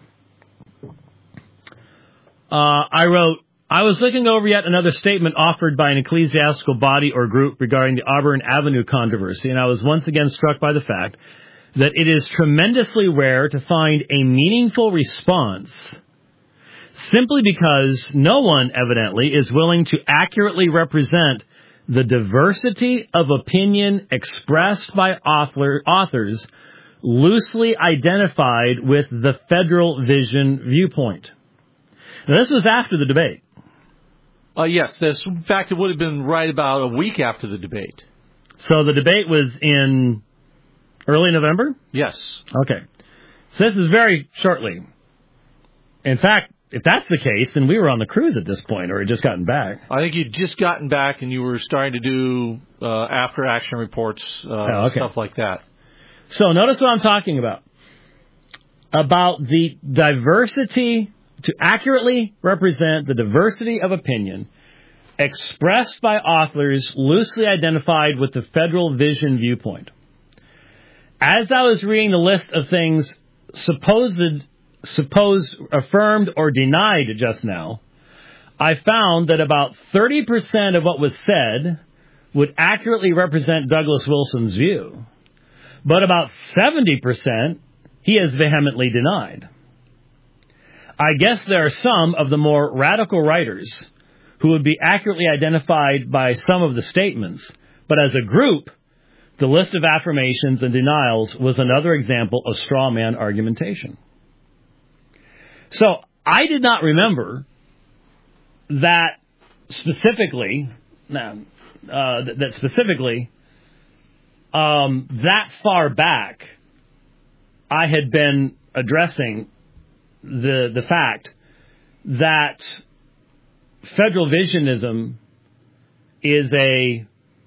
I wrote, I was looking over yet another statement offered by an ecclesiastical body or group regarding the Auburn Avenue controversy, and I was once again struck by the fact that it is tremendously rare to find a meaningful response simply because no one, evidently, is willing to accurately represent the diversity of opinion expressed by authors loosely identified with the Federal Vision viewpoint. Now, this was after the debate. Yes. In fact, it would have been right about a week after the debate. So the debate was in early November? Yes. Okay. So this is very shortly. In fact, if that's the case, then we were on the cruise at this point, or had just gotten back. I think you'd just gotten back and you were starting to do after-action reports, stuff like that. So notice what I'm talking about. About the diversity, to accurately represent the diversity of opinion expressed by authors loosely identified with the Federal Vision viewpoint. As I was reading the list of things supposed, affirmed, or denied just now, I found that about 30% of what was said would accurately represent Douglas Wilson's view, but about 70% he has vehemently denied. I guess there are some of the more radical writers who would be accurately identified by some of the statements, but as a group, the list of affirmations and denials was another example of straw man argumentation. So I did not remember that specifically, that far back, I had been addressing the fact that Federal Visionism is a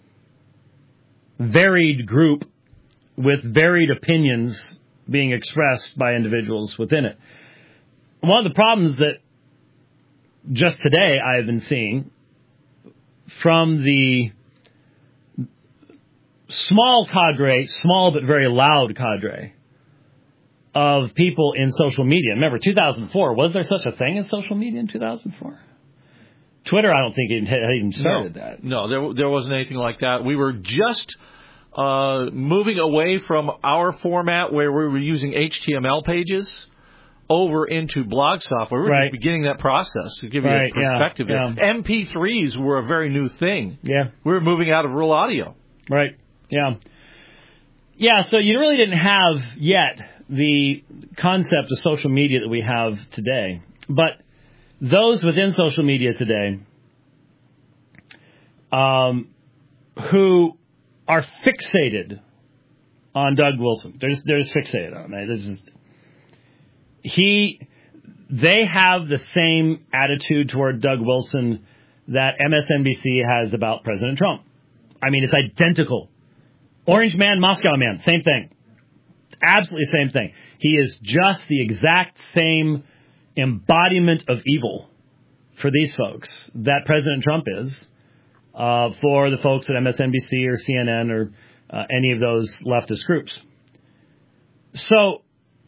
varied group with varied opinions being expressed by individuals within it. One of the problems that just today I have been seeing from the small but very loud cadre of people in social media. Remember, 2004, was there such a thing as social media in 2004? Twitter, I don't think it had even started that. No, there wasn't anything like that. We were just moving away from our format where we were using HTML pages over into blog software. We were just beginning that process to give you a perspective. Yeah. MP3s were a very new thing. Yeah. We were moving out of real audio. Right. Yeah. Yeah, so you really didn't have yet the concept of social media that we have today. But those within social media today who are fixated on Doug Wilson, they're just fixated on it. They have the same attitude toward Doug Wilson that MSNBC has about President Trump. I mean, it's identical. Orange man, Moscow man, same thing. Absolutely same thing. He is just the exact same embodiment of evil for these folks that President Trump is for the folks at MSNBC or CNN or any of those leftist groups. So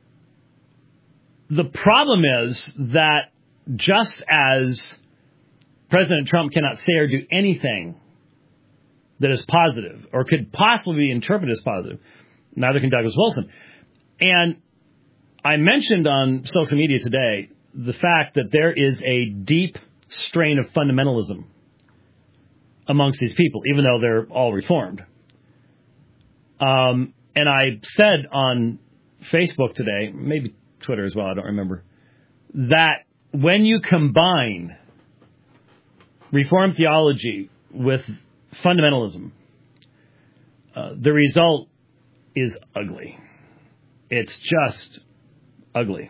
the problem is that just as President Trump cannot say or do anything that is positive or could possibly be interpreted as positive, neither can Douglas Wilson. And I mentioned on social media today the fact that there is a deep strain of fundamentalism amongst these people, even though they're all reformed. And I said on Facebook today, maybe Twitter as well, I don't remember, that when you combine Reformed theology with fundamentalism, the result is ugly. It's just ugly.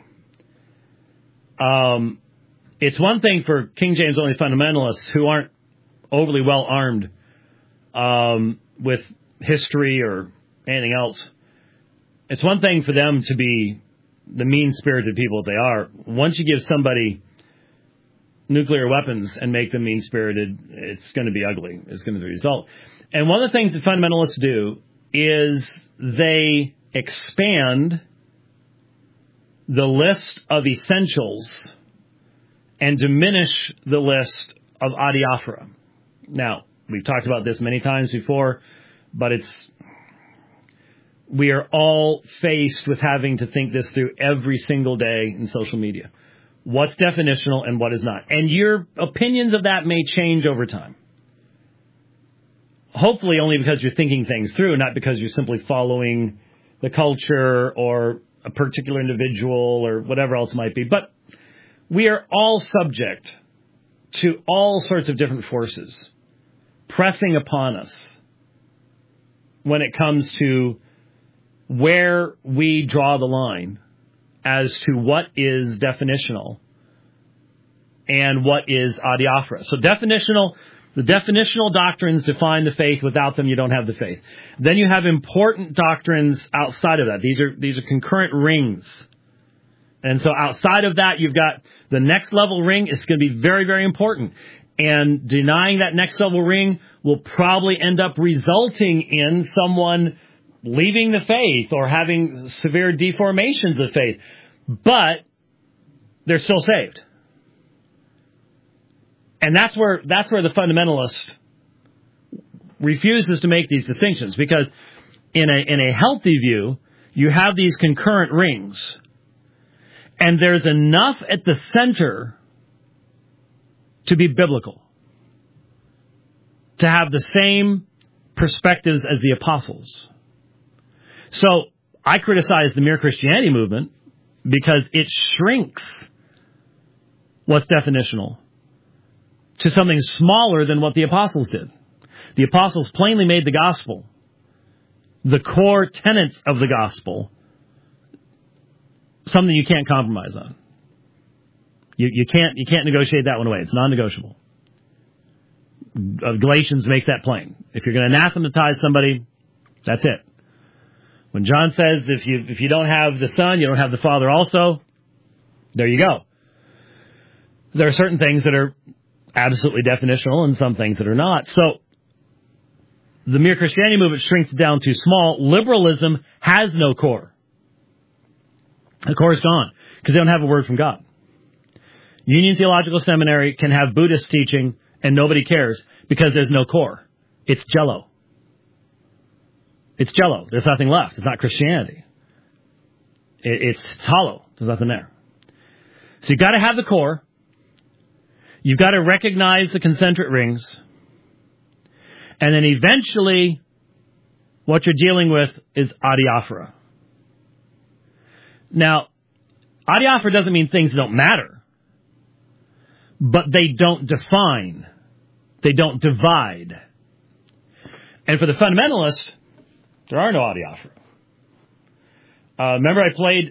It's one thing for King James only fundamentalists who aren't overly well armed with history or anything else. It's one thing for them to be the mean-spirited people that they are. Once you give somebody nuclear weapons and make them mean-spirited, it's going to be ugly. It's going to be the result. And one of the things that fundamentalists do is they expand the list of essentials and diminish the list of adiaphora. Now, we've talked about this many times before, but we are all faced with having to think this through every single day in social media. What's definitional and what is not. And your opinions of that may change over time. Hopefully only because you're thinking things through, not because you're simply following the culture or a particular individual or whatever else it might be. But we are all subject to all sorts of different forces pressing upon us when it comes to where we draw the line as to what is definitional and what is adiaphora. So the definitional doctrines define the faith. Without them, you don't have the faith. Then you have important doctrines outside of that. These are concurrent rings. And so outside of that, you've got the next level ring. It's going to be very, very important. And denying that next level ring will probably end up resulting in someone leaving the faith or having severe deformations of faith. But they're still saved. And that's where the fundamentalist refuses to make these distinctions, because in a healthy view, you have these concurrent rings, and there's enough at the center to be biblical, to have the same perspectives as the apostles. So I criticize the Mere Christianity movement because it shrinks what's definitional to something smaller than what the apostles did. The apostles plainly made the gospel, the core tenets of the gospel, something you can't compromise on. You can't negotiate that one away. It's non-negotiable. Galatians makes that plain. If you're going to anathematize somebody, that's it. When John says if you don't have the Son, you don't have the Father also, there you go. There are certain things that are absolutely definitional and some things that are not. So the Mere Christianity movement shrinks down too small. Liberalism has no core. The core is gone because they don't have a word from God. Union Theological Seminary can have Buddhist teaching and nobody cares because there's no core. It's jello. It's jello. There's nothing left. It's not Christianity. It's hollow. There's nothing there. So you've got to have the core. You've got to recognize the concentric rings. And then eventually, what you're dealing with is adiaphora. Now, adiaphora doesn't mean things don't matter. But they don't define. They don't divide. And for the fundamentalist, there are no adiaphora. Remember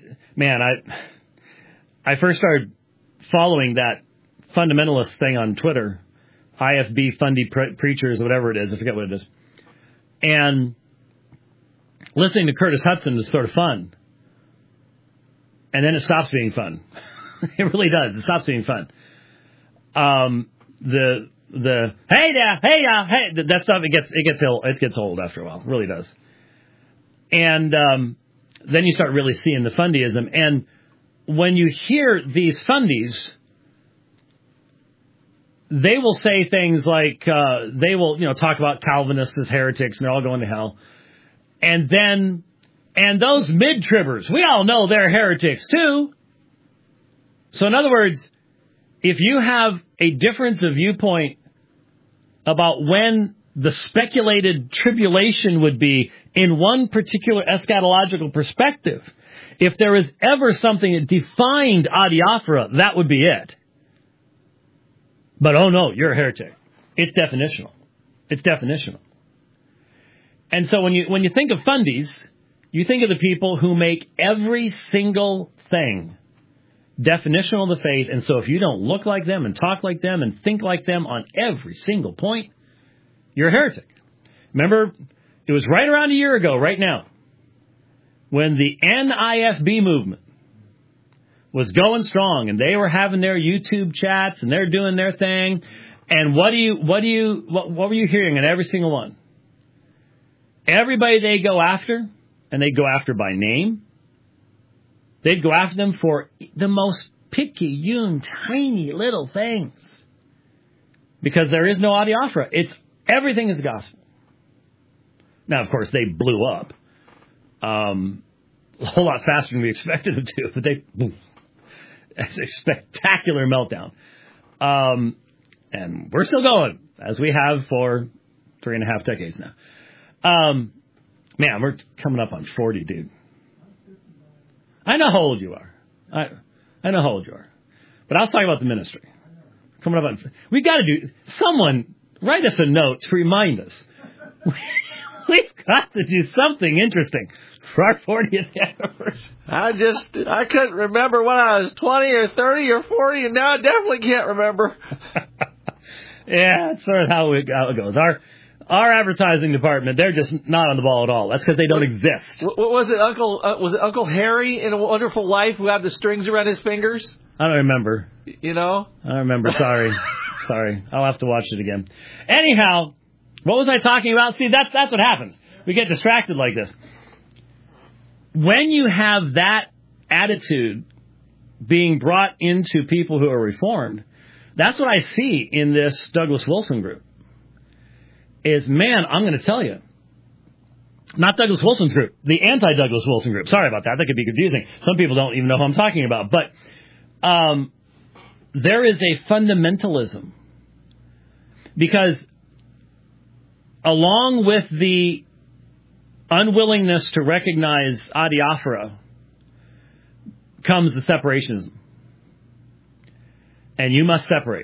I first started following that fundamentalist thing on Twitter, IFB Fundy Preachers, or whatever it is. I forget what it is. And listening to Curtis Hudson is sort of fun. And then it stops being fun. It really does. It stops being fun. The hey that stuff, it gets old after a while. It really does. And then you start really seeing the Fundyism. And when you hear these Fundies, they will say things like they will talk about Calvinists as heretics and they're all going to hell. And those mid-tribbers, we all know they're heretics too. So in other words, if you have a difference of viewpoint about when the speculated tribulation would be in one particular eschatological perspective, if there is ever something that defined adiaphora, that would be it. But oh no, you're a heretic. It's definitional. It's definitional. And so when you think of Fundies, you think of the people who make every single thing definitional of the faith. And so if you don't look like them and talk like them and think like them on every single point, you're a heretic. Remember, it was right around a year ago, right now, when the NIFB movement was going strong and they were having their YouTube chats and they're doing their thing. And what were you hearing in every single one? Everybody they go after, and they go after by name, they'd go after them for the most picayune, tiny little things. Because there is no adiaphora. Everything is the gospel. Now, of course, they blew up. A whole lot faster than we expected them to. But it's a spectacular meltdown. And we're still going, as we have for 3.5 decades now. Man, we're coming up on 40, dude. I know how old you are. I know how old you are. But I was talking about the ministry. Coming up on, we got to do, someone write us a note to remind us. We've got to do something interesting for our 40th anniversary. I couldn't remember when I was 20 or 30 or 40, and now I definitely can't remember. Yeah, that's sort of how it goes. Our advertising department, they're just not on the ball at all. That's because they don't exist. What was it, was it Uncle Harry in A Wonderful Life who had the strings around his fingers? I don't remember. You know? I don't remember. Sorry. I'll have to watch it again. Anyhow, what was I talking about? See, that's what happens. We get distracted like this. When you have that attitude being brought into people who are reformed, that's what I see in this Douglas Wilson group. Is, man, I'm going to tell you. Not Douglas Wilson's group, the anti-Douglas Wilson group. Sorry about that. That could be confusing. Some people don't even know who I'm talking about. But there is a fundamentalism. Because along with the unwillingness to recognize adiaphora comes the separationism. And you must separate.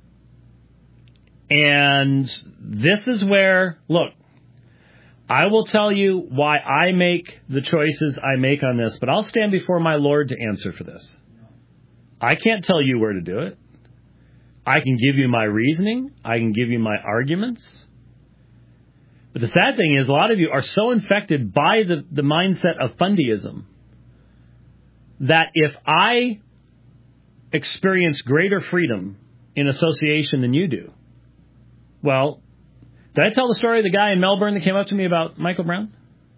And this is where, look, I will tell you why I make the choices I make on this, but I'll stand before my Lord to answer for this. I can't tell you where to do it. I can give you my reasoning. I can give you my arguments. But the sad thing is, a lot of you are so infected by the mindset of fundyism that if I experience greater freedom in association than you do, well, did I tell the story of the guy in Melbourne that came up to me about Michael Brown?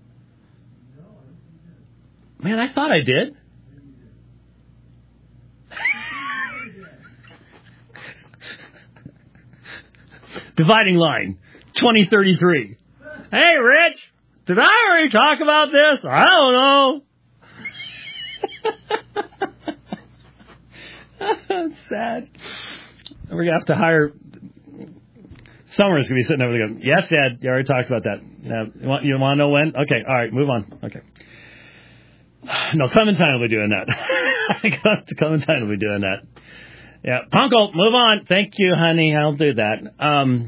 Man, I thought I did. Dividing line, 2033. Hey, Rich, did I already talk about this? I don't know. That's sad. We're going to have to hire... Summer's going to be sitting over there going, yes, Dad, you already talked about that. You want to know when? Okay, all right, move on. Okay. No, Clementine will be doing that. Clementine will be doing that. Yeah, Punkle, move on. Thank you, honey. I'll do that.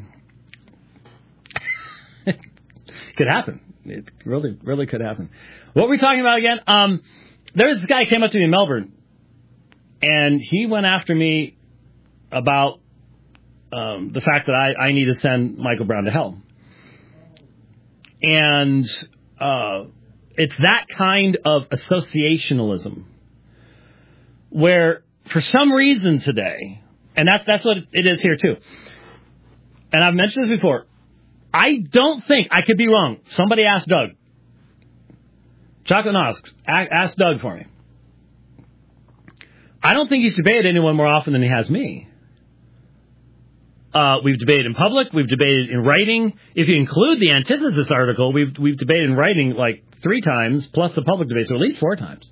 Could happen. It really, really could happen. What were we talking about again? There was this guy who came up to me in Melbourne, and he went after me about the fact that I need to send Michael Brown to hell. And it's that kind of associationalism where, for some reason today, and that's what it is here too, and I've mentioned this before, I don't think, I could be wrong, somebody asked Doug, Chocolate Nosk, ask Doug for me. I don't think he's debated anyone more often than he has me. We've debated in public. We've debated in writing. If you include the antithesis article, we've debated in writing like 3 times, plus the public debate, so at least 4 times.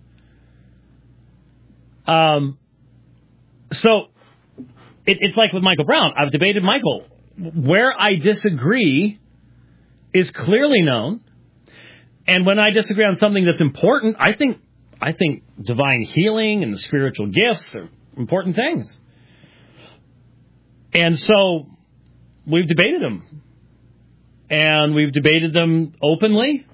So it's like with Michael Brown. I've debated Michael. Where I disagree is clearly known. And when I disagree on something that's important, I think divine healing and the spiritual gifts are important things. And so we've debated them. And we've debated them openly.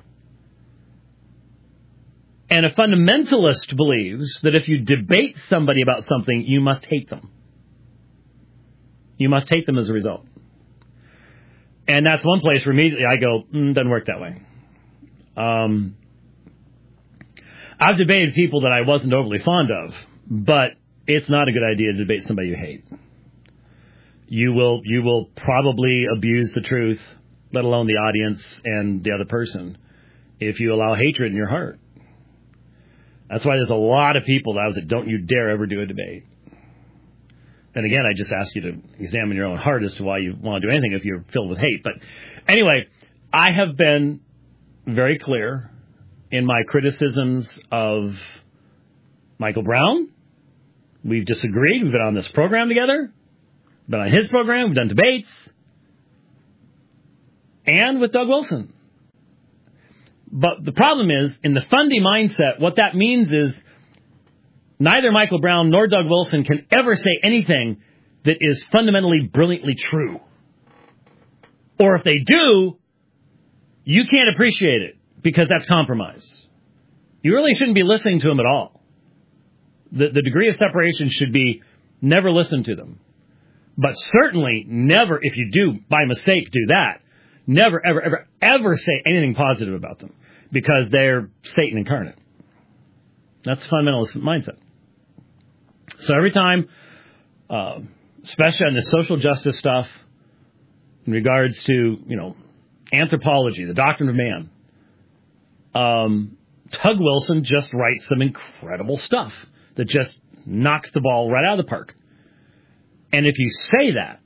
And a fundamentalist believes that if you debate somebody about something, you must hate them. You must hate them as a result. And that's one place where immediately I go, doesn't work that way. I've debated people that I wasn't overly fond of, but it's not a good idea to debate somebody you hate. You will probably abuse the truth, let alone the audience and the other person, if you allow hatred in your heart. That's why there's a lot of people that don't you dare ever do a debate. And again, I just ask you to examine your own heart as to why you want to do anything if you're filled with hate. But anyway, I have been very clear in my criticisms of Michael Brown. We've disagreed. We've been on this program together. Been on his program. We've done debates. And with Doug Wilson. But the problem is, in the fundy mindset, what that means is neither Michael Brown nor Doug Wilson can ever say anything that is fundamentally, brilliantly true. Or if they do, you can't appreciate it because that's compromise. You really shouldn't be listening to them at all. The degree of separation should be never listen to them. But certainly never, if you do by mistake do that, never, ever, ever, ever say anything positive about them because they're Satan incarnate. That's the fundamentalist mindset. So every time, especially on the social justice stuff, in regards to, anthropology, the doctrine of man, Tug Wilson just writes some incredible stuff that just knocks the ball right out of the park. And if you say that,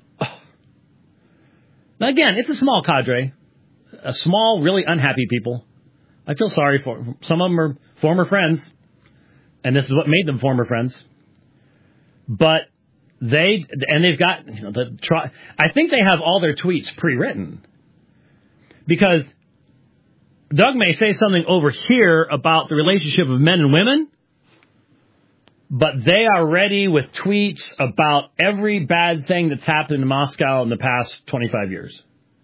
now again, it's a small cadre, a small, really unhappy people. I feel sorry for them. Some of them are former friends, and this is what made them former friends. But they've got, I think they have all their tweets pre-written. Because Doug may say something over here about the relationship of men and women, but they are ready with tweets about every bad thing that's happened in Moscow in the past 25 years.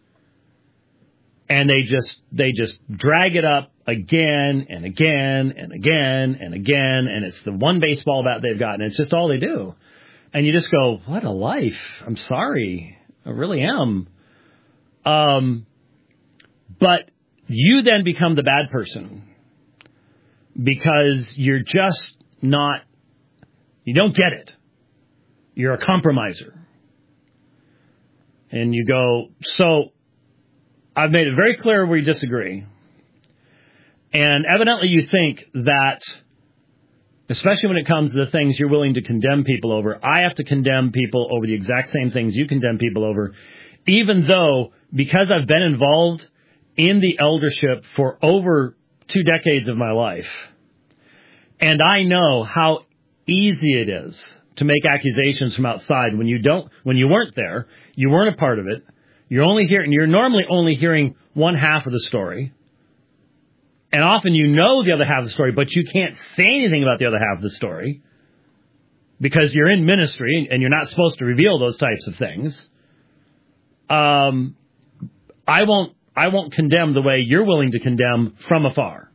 And they just drag it up again and again and again and again, and it's the one baseball bat they've got, and it's just all they do. And you just go, what a life. I'm sorry. I really am. But you then become the bad person because you're just not, you don't get it. You're a compromiser. And you go, so I've made it very clear we disagree. And evidently you think that, especially when it comes to the things you're willing to condemn people over, I have to condemn people over the exact same things you condemn people over, even though, because I've been involved in the eldership for over 2 decades of my life, and I know how easy it is to make accusations from outside when you weren't there, you weren't a part of it, you're normally only hearing one half of the story, and often you know the other half of the story, but you can't say anything about the other half of the story because you're in ministry and you're not supposed to reveal those types of things. I won't condemn the way you're willing to condemn from afar.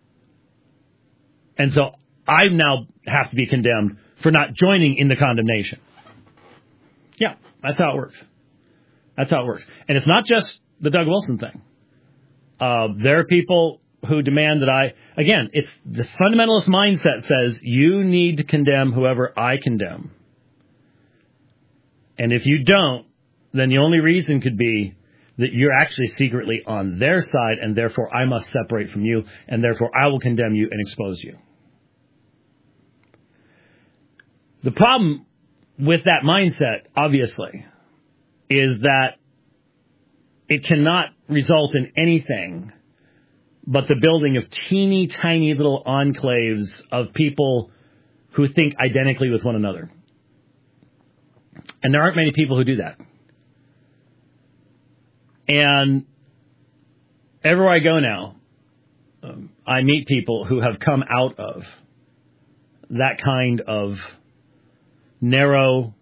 And so I now have to be condemned for not joining in the condemnation. Yeah, that's how it works. That's how it works. And it's not just the Doug Wilson thing. There are people who demand that it's the fundamentalist mindset says you need to condemn whoever I condemn. And if you don't, then the only reason could be that you're actually secretly on their side, and therefore I must separate from you, and therefore I will condemn you and expose you. The problem with that mindset, obviously, is that it cannot result in anything but the building of teeny tiny little enclaves of people who think identically with one another. And there aren't many people who do that. And everywhere I go now, I meet people who have come out of that kind of narrow,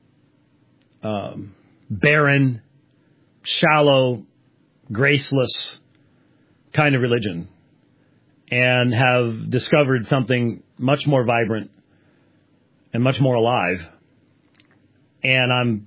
barren, shallow, graceless kind of religion and have discovered something much more vibrant and much more alive. And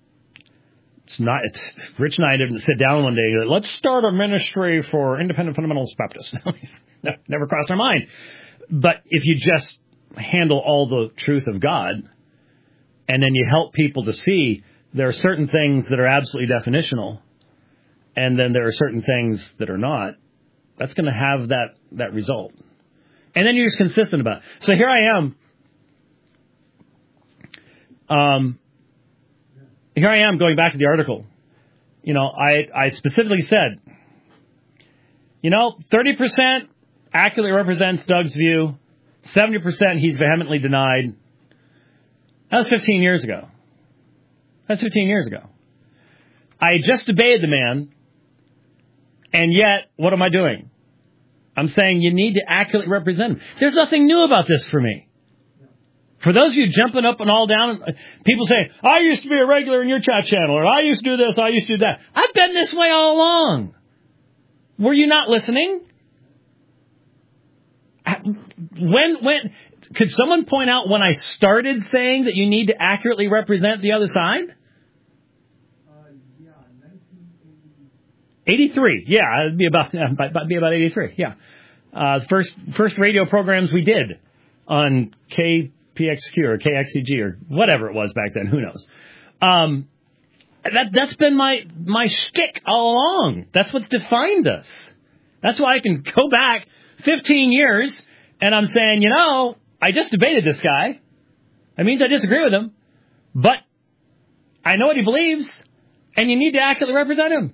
Rich and I didn't sit down one day and go, let's start a ministry for independent fundamentalist Baptists. Never crossed our mind. But if you just handle all the truth of God, and then you help people to see there are certain things that are absolutely definitional, and then there are certain things that are not, that's going to have that result. And then you're just consistent about it. So here I am. Here I am going back to the article. I specifically said, 30% accurately represents Doug's view. 70% he's vehemently denied. That was 15 years ago. That's 15 years ago. I just debated the man, and yet, what am I doing? I'm saying you need to accurately represent him. There's nothing new about this for me. For those of you jumping up and all down, people say, I used to be a regular in your chat channel, or I used to do this, I used to do that. I've been this way all along. Were you not listening? When could someone point out when I started saying that you need to accurately represent the other side? 83. Yeah, it'd be about 83. Yeah. First radio programs we did on KPXQ or KXCG or whatever it was back then. Who knows? That's been my shtick all along. That's what's defined us. That's why I can go back 15 years and I'm saying, I just debated this guy. That means I disagree with him, but I know what he believes, and you need to accurately represent him.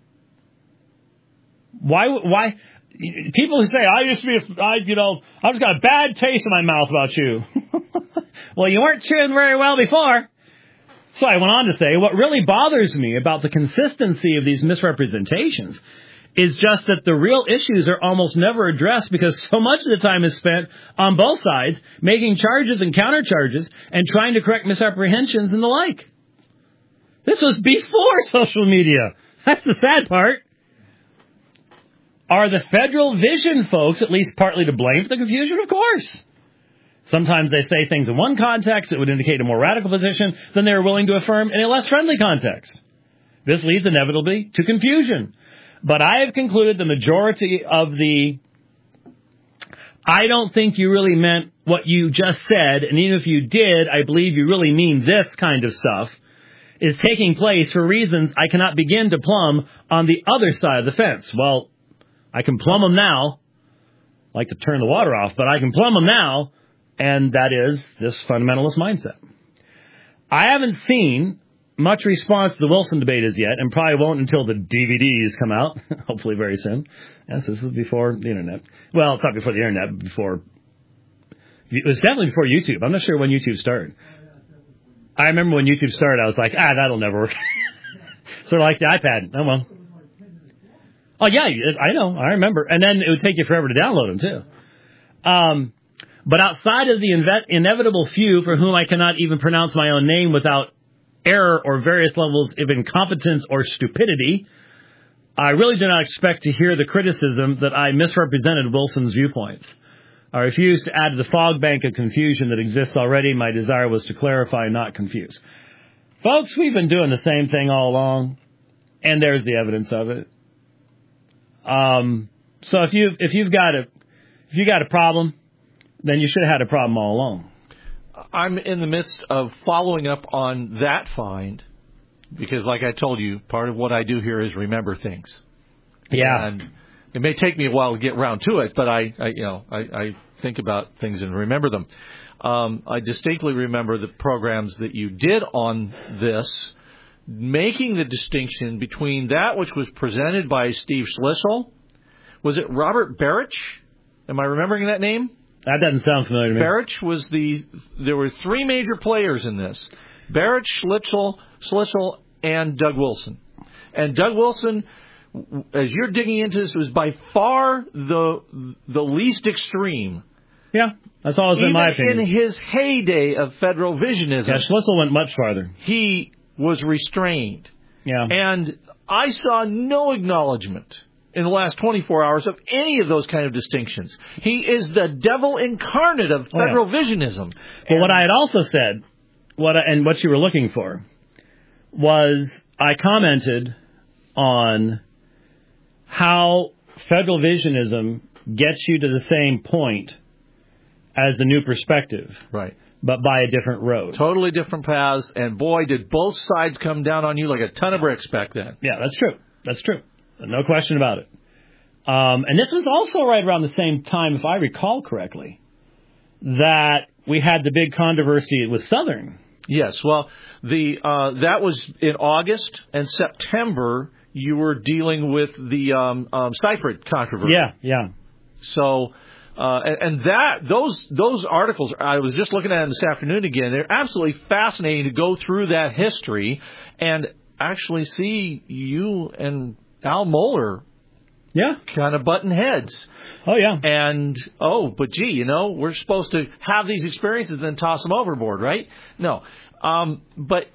Why? People who say, I just got a bad taste in my mouth about you. Well, you weren't chewing very well before. So I went on to say, what really bothers me about the consistency of these misrepresentations is just that the real issues are almost never addressed because so much of the time is spent on both sides making charges and countercharges and trying to correct misapprehensions and the like. This was before social media. That's the sad part. Are the Federal Vision folks at least partly to blame for the confusion? Of course. Sometimes they say things in one context that would indicate a more radical position than they are willing to affirm in a less friendly context. This leads inevitably to confusion. But I have concluded the majority of I don't think you really meant what you just said, and even if you did, I believe you really mean this kind of stuff, is taking place for reasons I cannot begin to plumb on the other side of the fence. Well, I can plumb them now. I like to turn the water off, but I can plumb them now, and that is this fundamentalist mindset. I haven't seen much response to the Wilson debate as yet, and probably won't until the DVDs come out, hopefully very soon. Yes, this is before the Internet. Well, it's not before the Internet, but it was definitely before YouTube. I'm not sure when YouTube started. I remember when YouTube started, I was like, that'll never work. Sort of like the iPad. Oh, well. Oh, yeah, I know. I remember. And then it would take you forever to download them, too. But outside of the inevitable few for whom I cannot even pronounce my own name without error or various levels of incompetence or stupidity, I really do not expect to hear the criticism that I misrepresented Wilson's viewpoints. I refuse to add to the fog bank of confusion that exists already. My desire was to clarify, not confuse. Folks, we've been doing the same thing all along, and there's the evidence of it. So if you got a problem, then you should have had a problem all along. I'm in the midst of following up on that find because, like I told you, part of what I do here is remember things. Yeah. And it may take me a while to get around to it, but I think about things and remember them. I distinctly remember the programs that you did on this, making the distinction between that which was presented by Steve Schlissel. Was it Robert Barich? Am I remembering that name? That doesn't sound familiar to me. Barich was there were three major players in this. Barich, Schlissel, and Doug Wilson. And Doug Wilson, as you're digging into this, was by far the least extreme. Yeah, that's always been my opinion. In his heyday of federal visionism. Yeah, Schlissel went much farther. He was restrained. Yeah. And I saw no acknowledgement in the last 24 hours of any of those kind of distinctions. He is the devil incarnate of federal visionism. But what I had also said, what you were looking for, was I commented on how federal visionism gets you to the same point as the new perspective. Right. But by a different road. Totally different paths, and boy, did both sides come down on you like a ton of bricks back then. Yeah, that's true. That's true. No question about it. And this was also right around the same time, if I recall correctly, that we had the big controversy with Southern. Yes, well, that was in August and September. You were dealing with the Seifert controversy. Yeah. So, those articles, I was just looking at them this afternoon again. They're absolutely fascinating to go through that history and actually see you and Al Mohler Yeah. kind of button heads. Oh, yeah. And, but gee, we're supposed to have these experiences and then toss them overboard, right? No. But,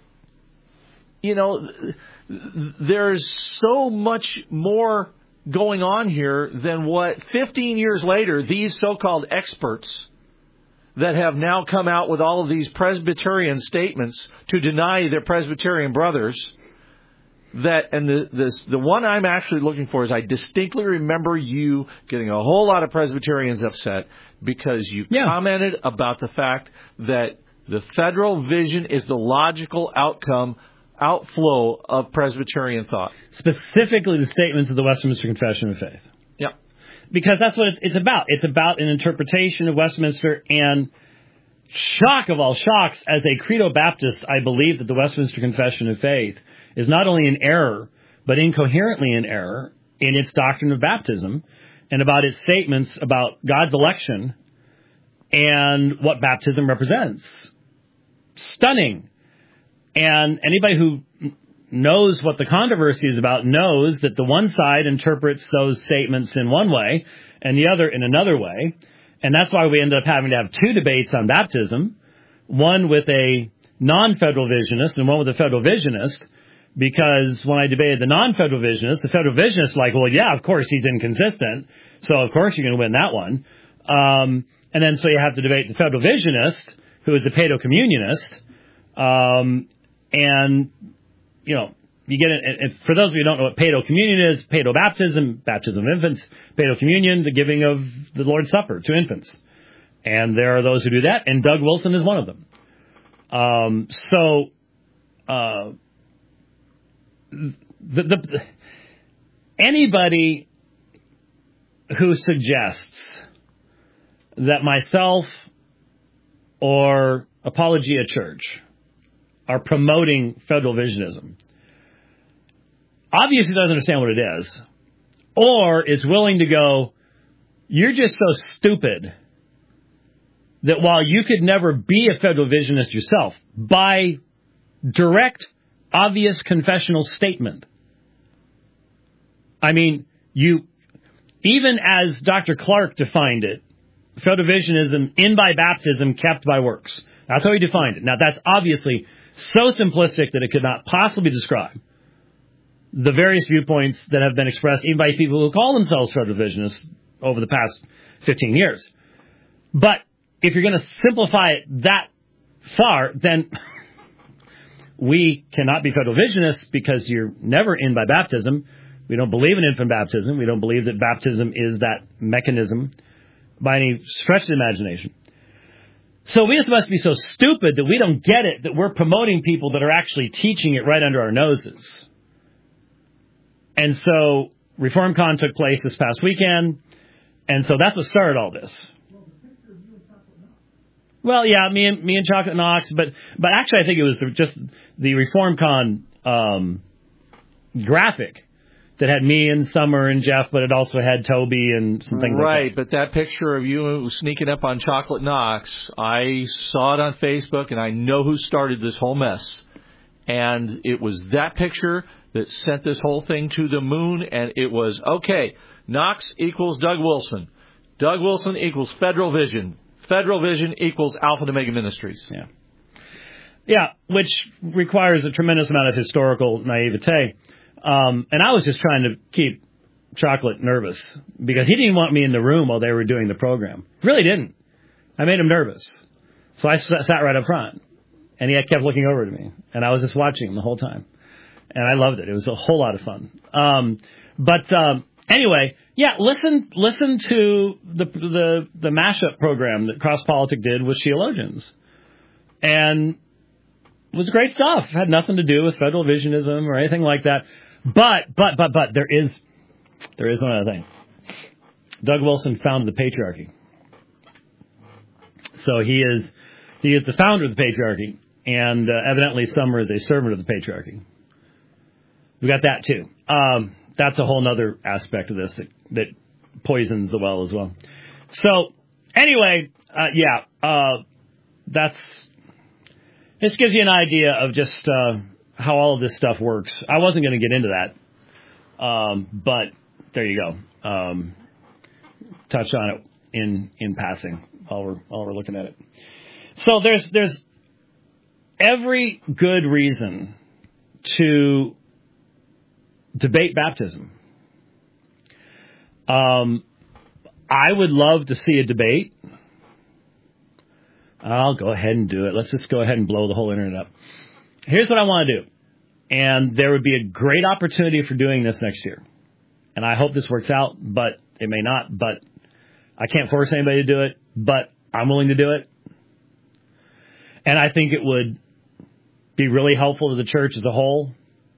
there's so much more going on here than what 15 years later, these so-called experts that have now come out with all of these Presbyterian statements to deny their Presbyterian brothers. The one I'm actually looking for is I distinctly remember you getting a whole lot of Presbyterians upset because you commented about the fact that the federal vision is the logical outflow of Presbyterian thought. Specifically the statements of the Westminster Confession of Faith. Yeah. Because that's what it's about. It's about an interpretation of Westminster, and shock of all shocks, as a Credo Baptist, I believe that the Westminster Confession of Faith is not only in error, but incoherently in error in its doctrine of baptism and about its statements about God's election and what baptism represents. Stunning. And anybody who knows what the controversy is about knows that the one side interprets those statements in one way and the other in another way. And that's why we end up having to have two debates on baptism, one with a non-federal visionist and one with a federal visionist. Because when I debated the non-federal visionist, the federal visionist like, well, yeah, of course he's inconsistent, so of course you're going to win that one. And then so you have to debate the federal visionist, who is the paedo-communionist. And, you get it. For those of you who don't know what paedo-communion is, paedo-baptism, baptism of infants, paedo-communion, the giving of the Lord's Supper to infants. And there are those who do that, and Doug Wilson is one of them. Anybody who suggests that myself or Apologia Church are promoting federal visionism obviously doesn't understand what it is, or is willing to go, you're just so stupid that while you could never be a federal visionist yourself, by direct, obvious confessional statement, I mean, even as Dr. Clark defined it, federal visionism in by baptism, kept by works. That's how he defined it. Now, that's obviously so simplistic that it could not possibly describe the various viewpoints that have been expressed even by people who call themselves federal visionists over the past 15 years. But if you're going to simplify it that far, then we cannot be federal visionists because you're never in by baptism. We don't believe in infant baptism. We don't believe that baptism is that mechanism by any stretch of the imagination. So we just must be so stupid that we don't get it, that we're promoting people that are actually teaching it right under our noses. And so ReformCon took place this past weekend, and so that's what started all this. Well, yeah, me and Chocolate Knox, but actually I think it was just the ReformCon graphic that had me and Summer and Jeff, but it also had Toby and some things like that. Right, but that picture of you sneaking up on Chocolate Knox, I saw it on Facebook, and I know who started this whole mess. And it was that picture that sent this whole thing to the moon, and it was, okay, Knox equals Doug Wilson. Doug Wilson equals Federal Vision. Federal Vision equals Alpha and Omega Ministries. Yeah. Yeah, which requires a tremendous amount of historical naivete. And I was just trying to keep Chocolate nervous because he didn't want me in the room while they were doing the program. Really didn't. I made him nervous. So I sat right up front, and he kept looking over to me, and I was just watching him the whole time. And I loved it. It was a whole lot of fun. Anyway, yeah, listen to the mashup program that Cross Politic did with theologians. And it was great stuff. It had nothing to do with federal visionism or anything like that. But there is one other thing. Doug Wilson founded the Patriarchy. So he is the founder of the Patriarchy, and evidently Summer is a servant of the Patriarchy. We got that too. That's a whole other aspect of this that poisons the well as well. So anyway, this gives you an idea of just how all of this stuff works. I wasn't going to get into that, but there you go. Touch on it in passing while we're looking at it. So there's every good reason to debate baptism. I would love to see a debate. I'll go ahead and do it. Let's just go ahead and blow the whole internet up. Here's what I want to do. And there would be a great opportunity for doing this next year. And I hope this works out, but it may not. But I can't force anybody to do it, but I'm willing to do it. And I think it would be really helpful to the church as a whole.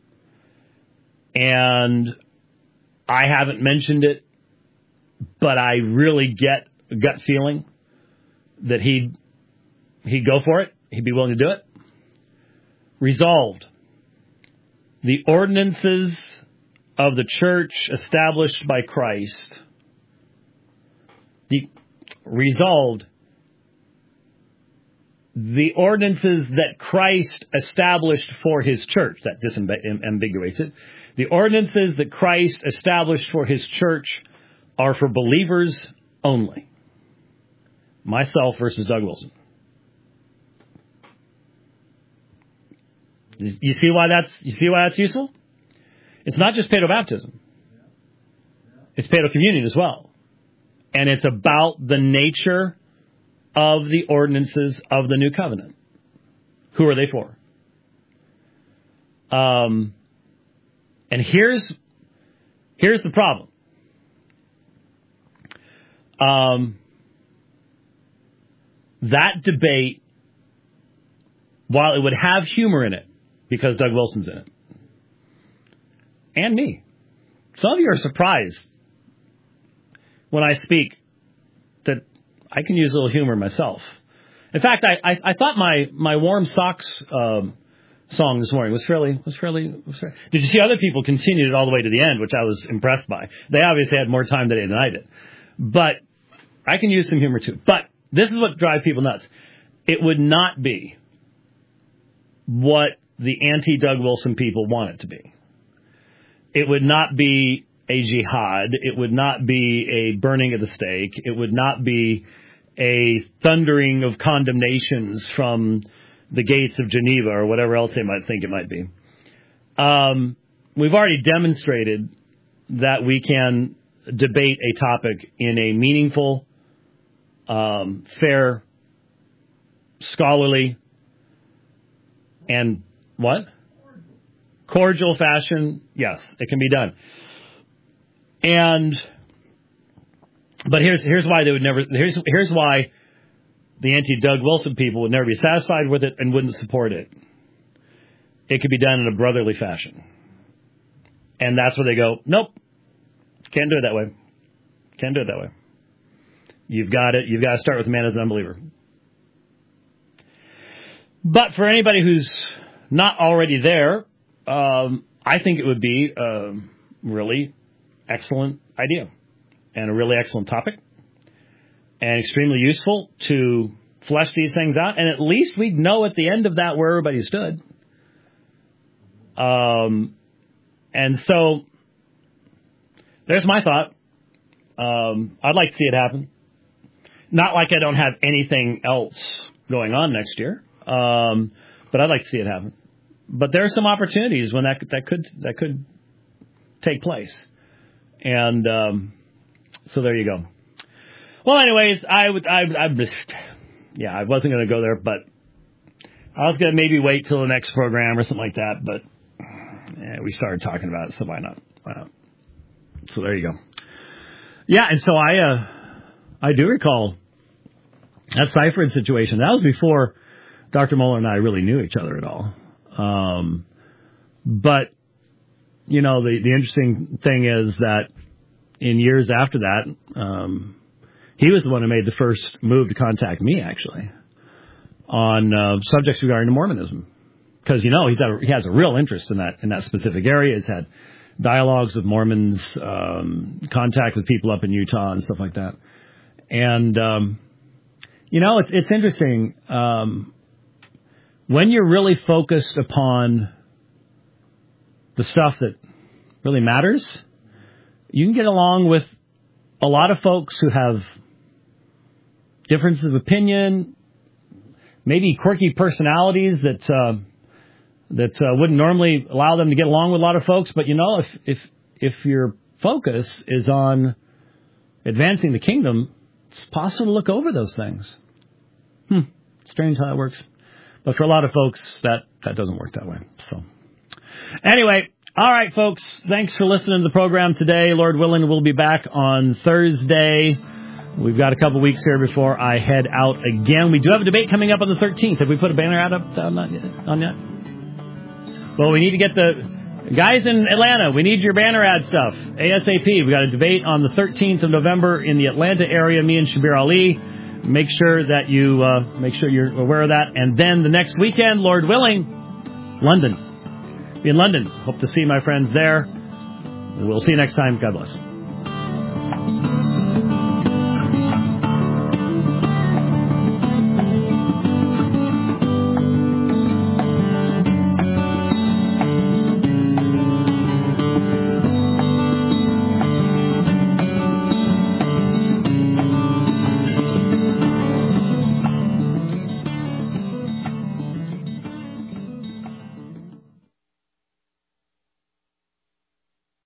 And I haven't mentioned it, but I really get a gut feeling that he'd go for it. He'd be willing to do it. Resolved. The ordinances of the church established by Christ. Resolved. The ordinances that Christ established for his church. That disambiguates it. The ordinances that Christ established for his church are for believers only. Myself versus Doug Wilson. You see why that's useful? It's not just paedobaptism. It's paedocommunion as well. And it's about the nature of the ordinances of the new covenant. Who are they for? And here's the problem. That debate, while it would have humor in it, because Doug Wilson's in it, and me, some of you are surprised when I speak that I can use a little humor myself. In fact, I thought my warm socks song this morning was fairly. Did you see other people continued it all the way to the end, which I was impressed by? They obviously had more time today than I did. But I can use some humor too. But this is what drives people nuts. It would not be what the anti-Doug Wilson people want it to be. It would not be a jihad. It would not be a burning of the stake. It would not be a thundering of condemnations from the gates of Geneva or whatever else they might think it might be. We've already demonstrated that we can debate a topic in a meaningful, fair, scholarly, and what? Cordial fashion. Yes, it can be done. But here's why they would never. Here's why the anti-Doug Wilson people would never be satisfied with it and wouldn't support it. It could be done in a brotherly fashion, and that's where they go. Nope, can't do it that way. Can't do it that way. You've got to start with the man as an unbeliever. But for anybody who's not already there, I think it would be a really excellent idea and a really excellent topic and extremely useful to flesh these things out. And at least we'd know at the end of that where everybody stood. And so there's my thought. I'd like to see it happen. Not like I don't have anything else going on next year. But I'd like to see it happen. But there are some opportunities when that could take place, and so there you go. Well, anyways, I wasn't going to go there, but I was going to maybe wait till the next program or something like that. But we started talking about it, so why not? So there you go. Yeah, and so I do recall that Seifert situation. That was before Dr. Mohler and I really knew each other at all. But, you know, the interesting thing is that in years after that, he was the one who made the first move to contact me, actually, on subjects regarding Mormonism. Because, you know, he has a real interest in that specific area. He's had dialogues with Mormons, contact with people up in Utah and stuff like that. And, you know, it's interesting. When you're really focused upon the stuff that really matters, you can get along with a lot of folks who have differences of opinion, maybe quirky personalities that wouldn't normally allow them to get along with a lot of folks. But, if your focus is on advancing the kingdom, it's possible to look over those things. Strange how that works. But for a lot of folks, that doesn't work that way. So, anyway, all right, folks, thanks for listening to the program today. Lord willing, we'll be back on Thursday. We've got a couple weeks here before I head out again. We do have a debate coming up on the 13th. Have we put a banner ad up on yet? Well, we need to get the guys in Atlanta. We need your banner ad stuff ASAP. We got a debate on the 13th of November in the Atlanta area. Me and Shabir Ali. Make sure you're aware of that. And then the next weekend, Lord willing, London. Be in London. Hope to see my friends there. We'll see you next time. God bless.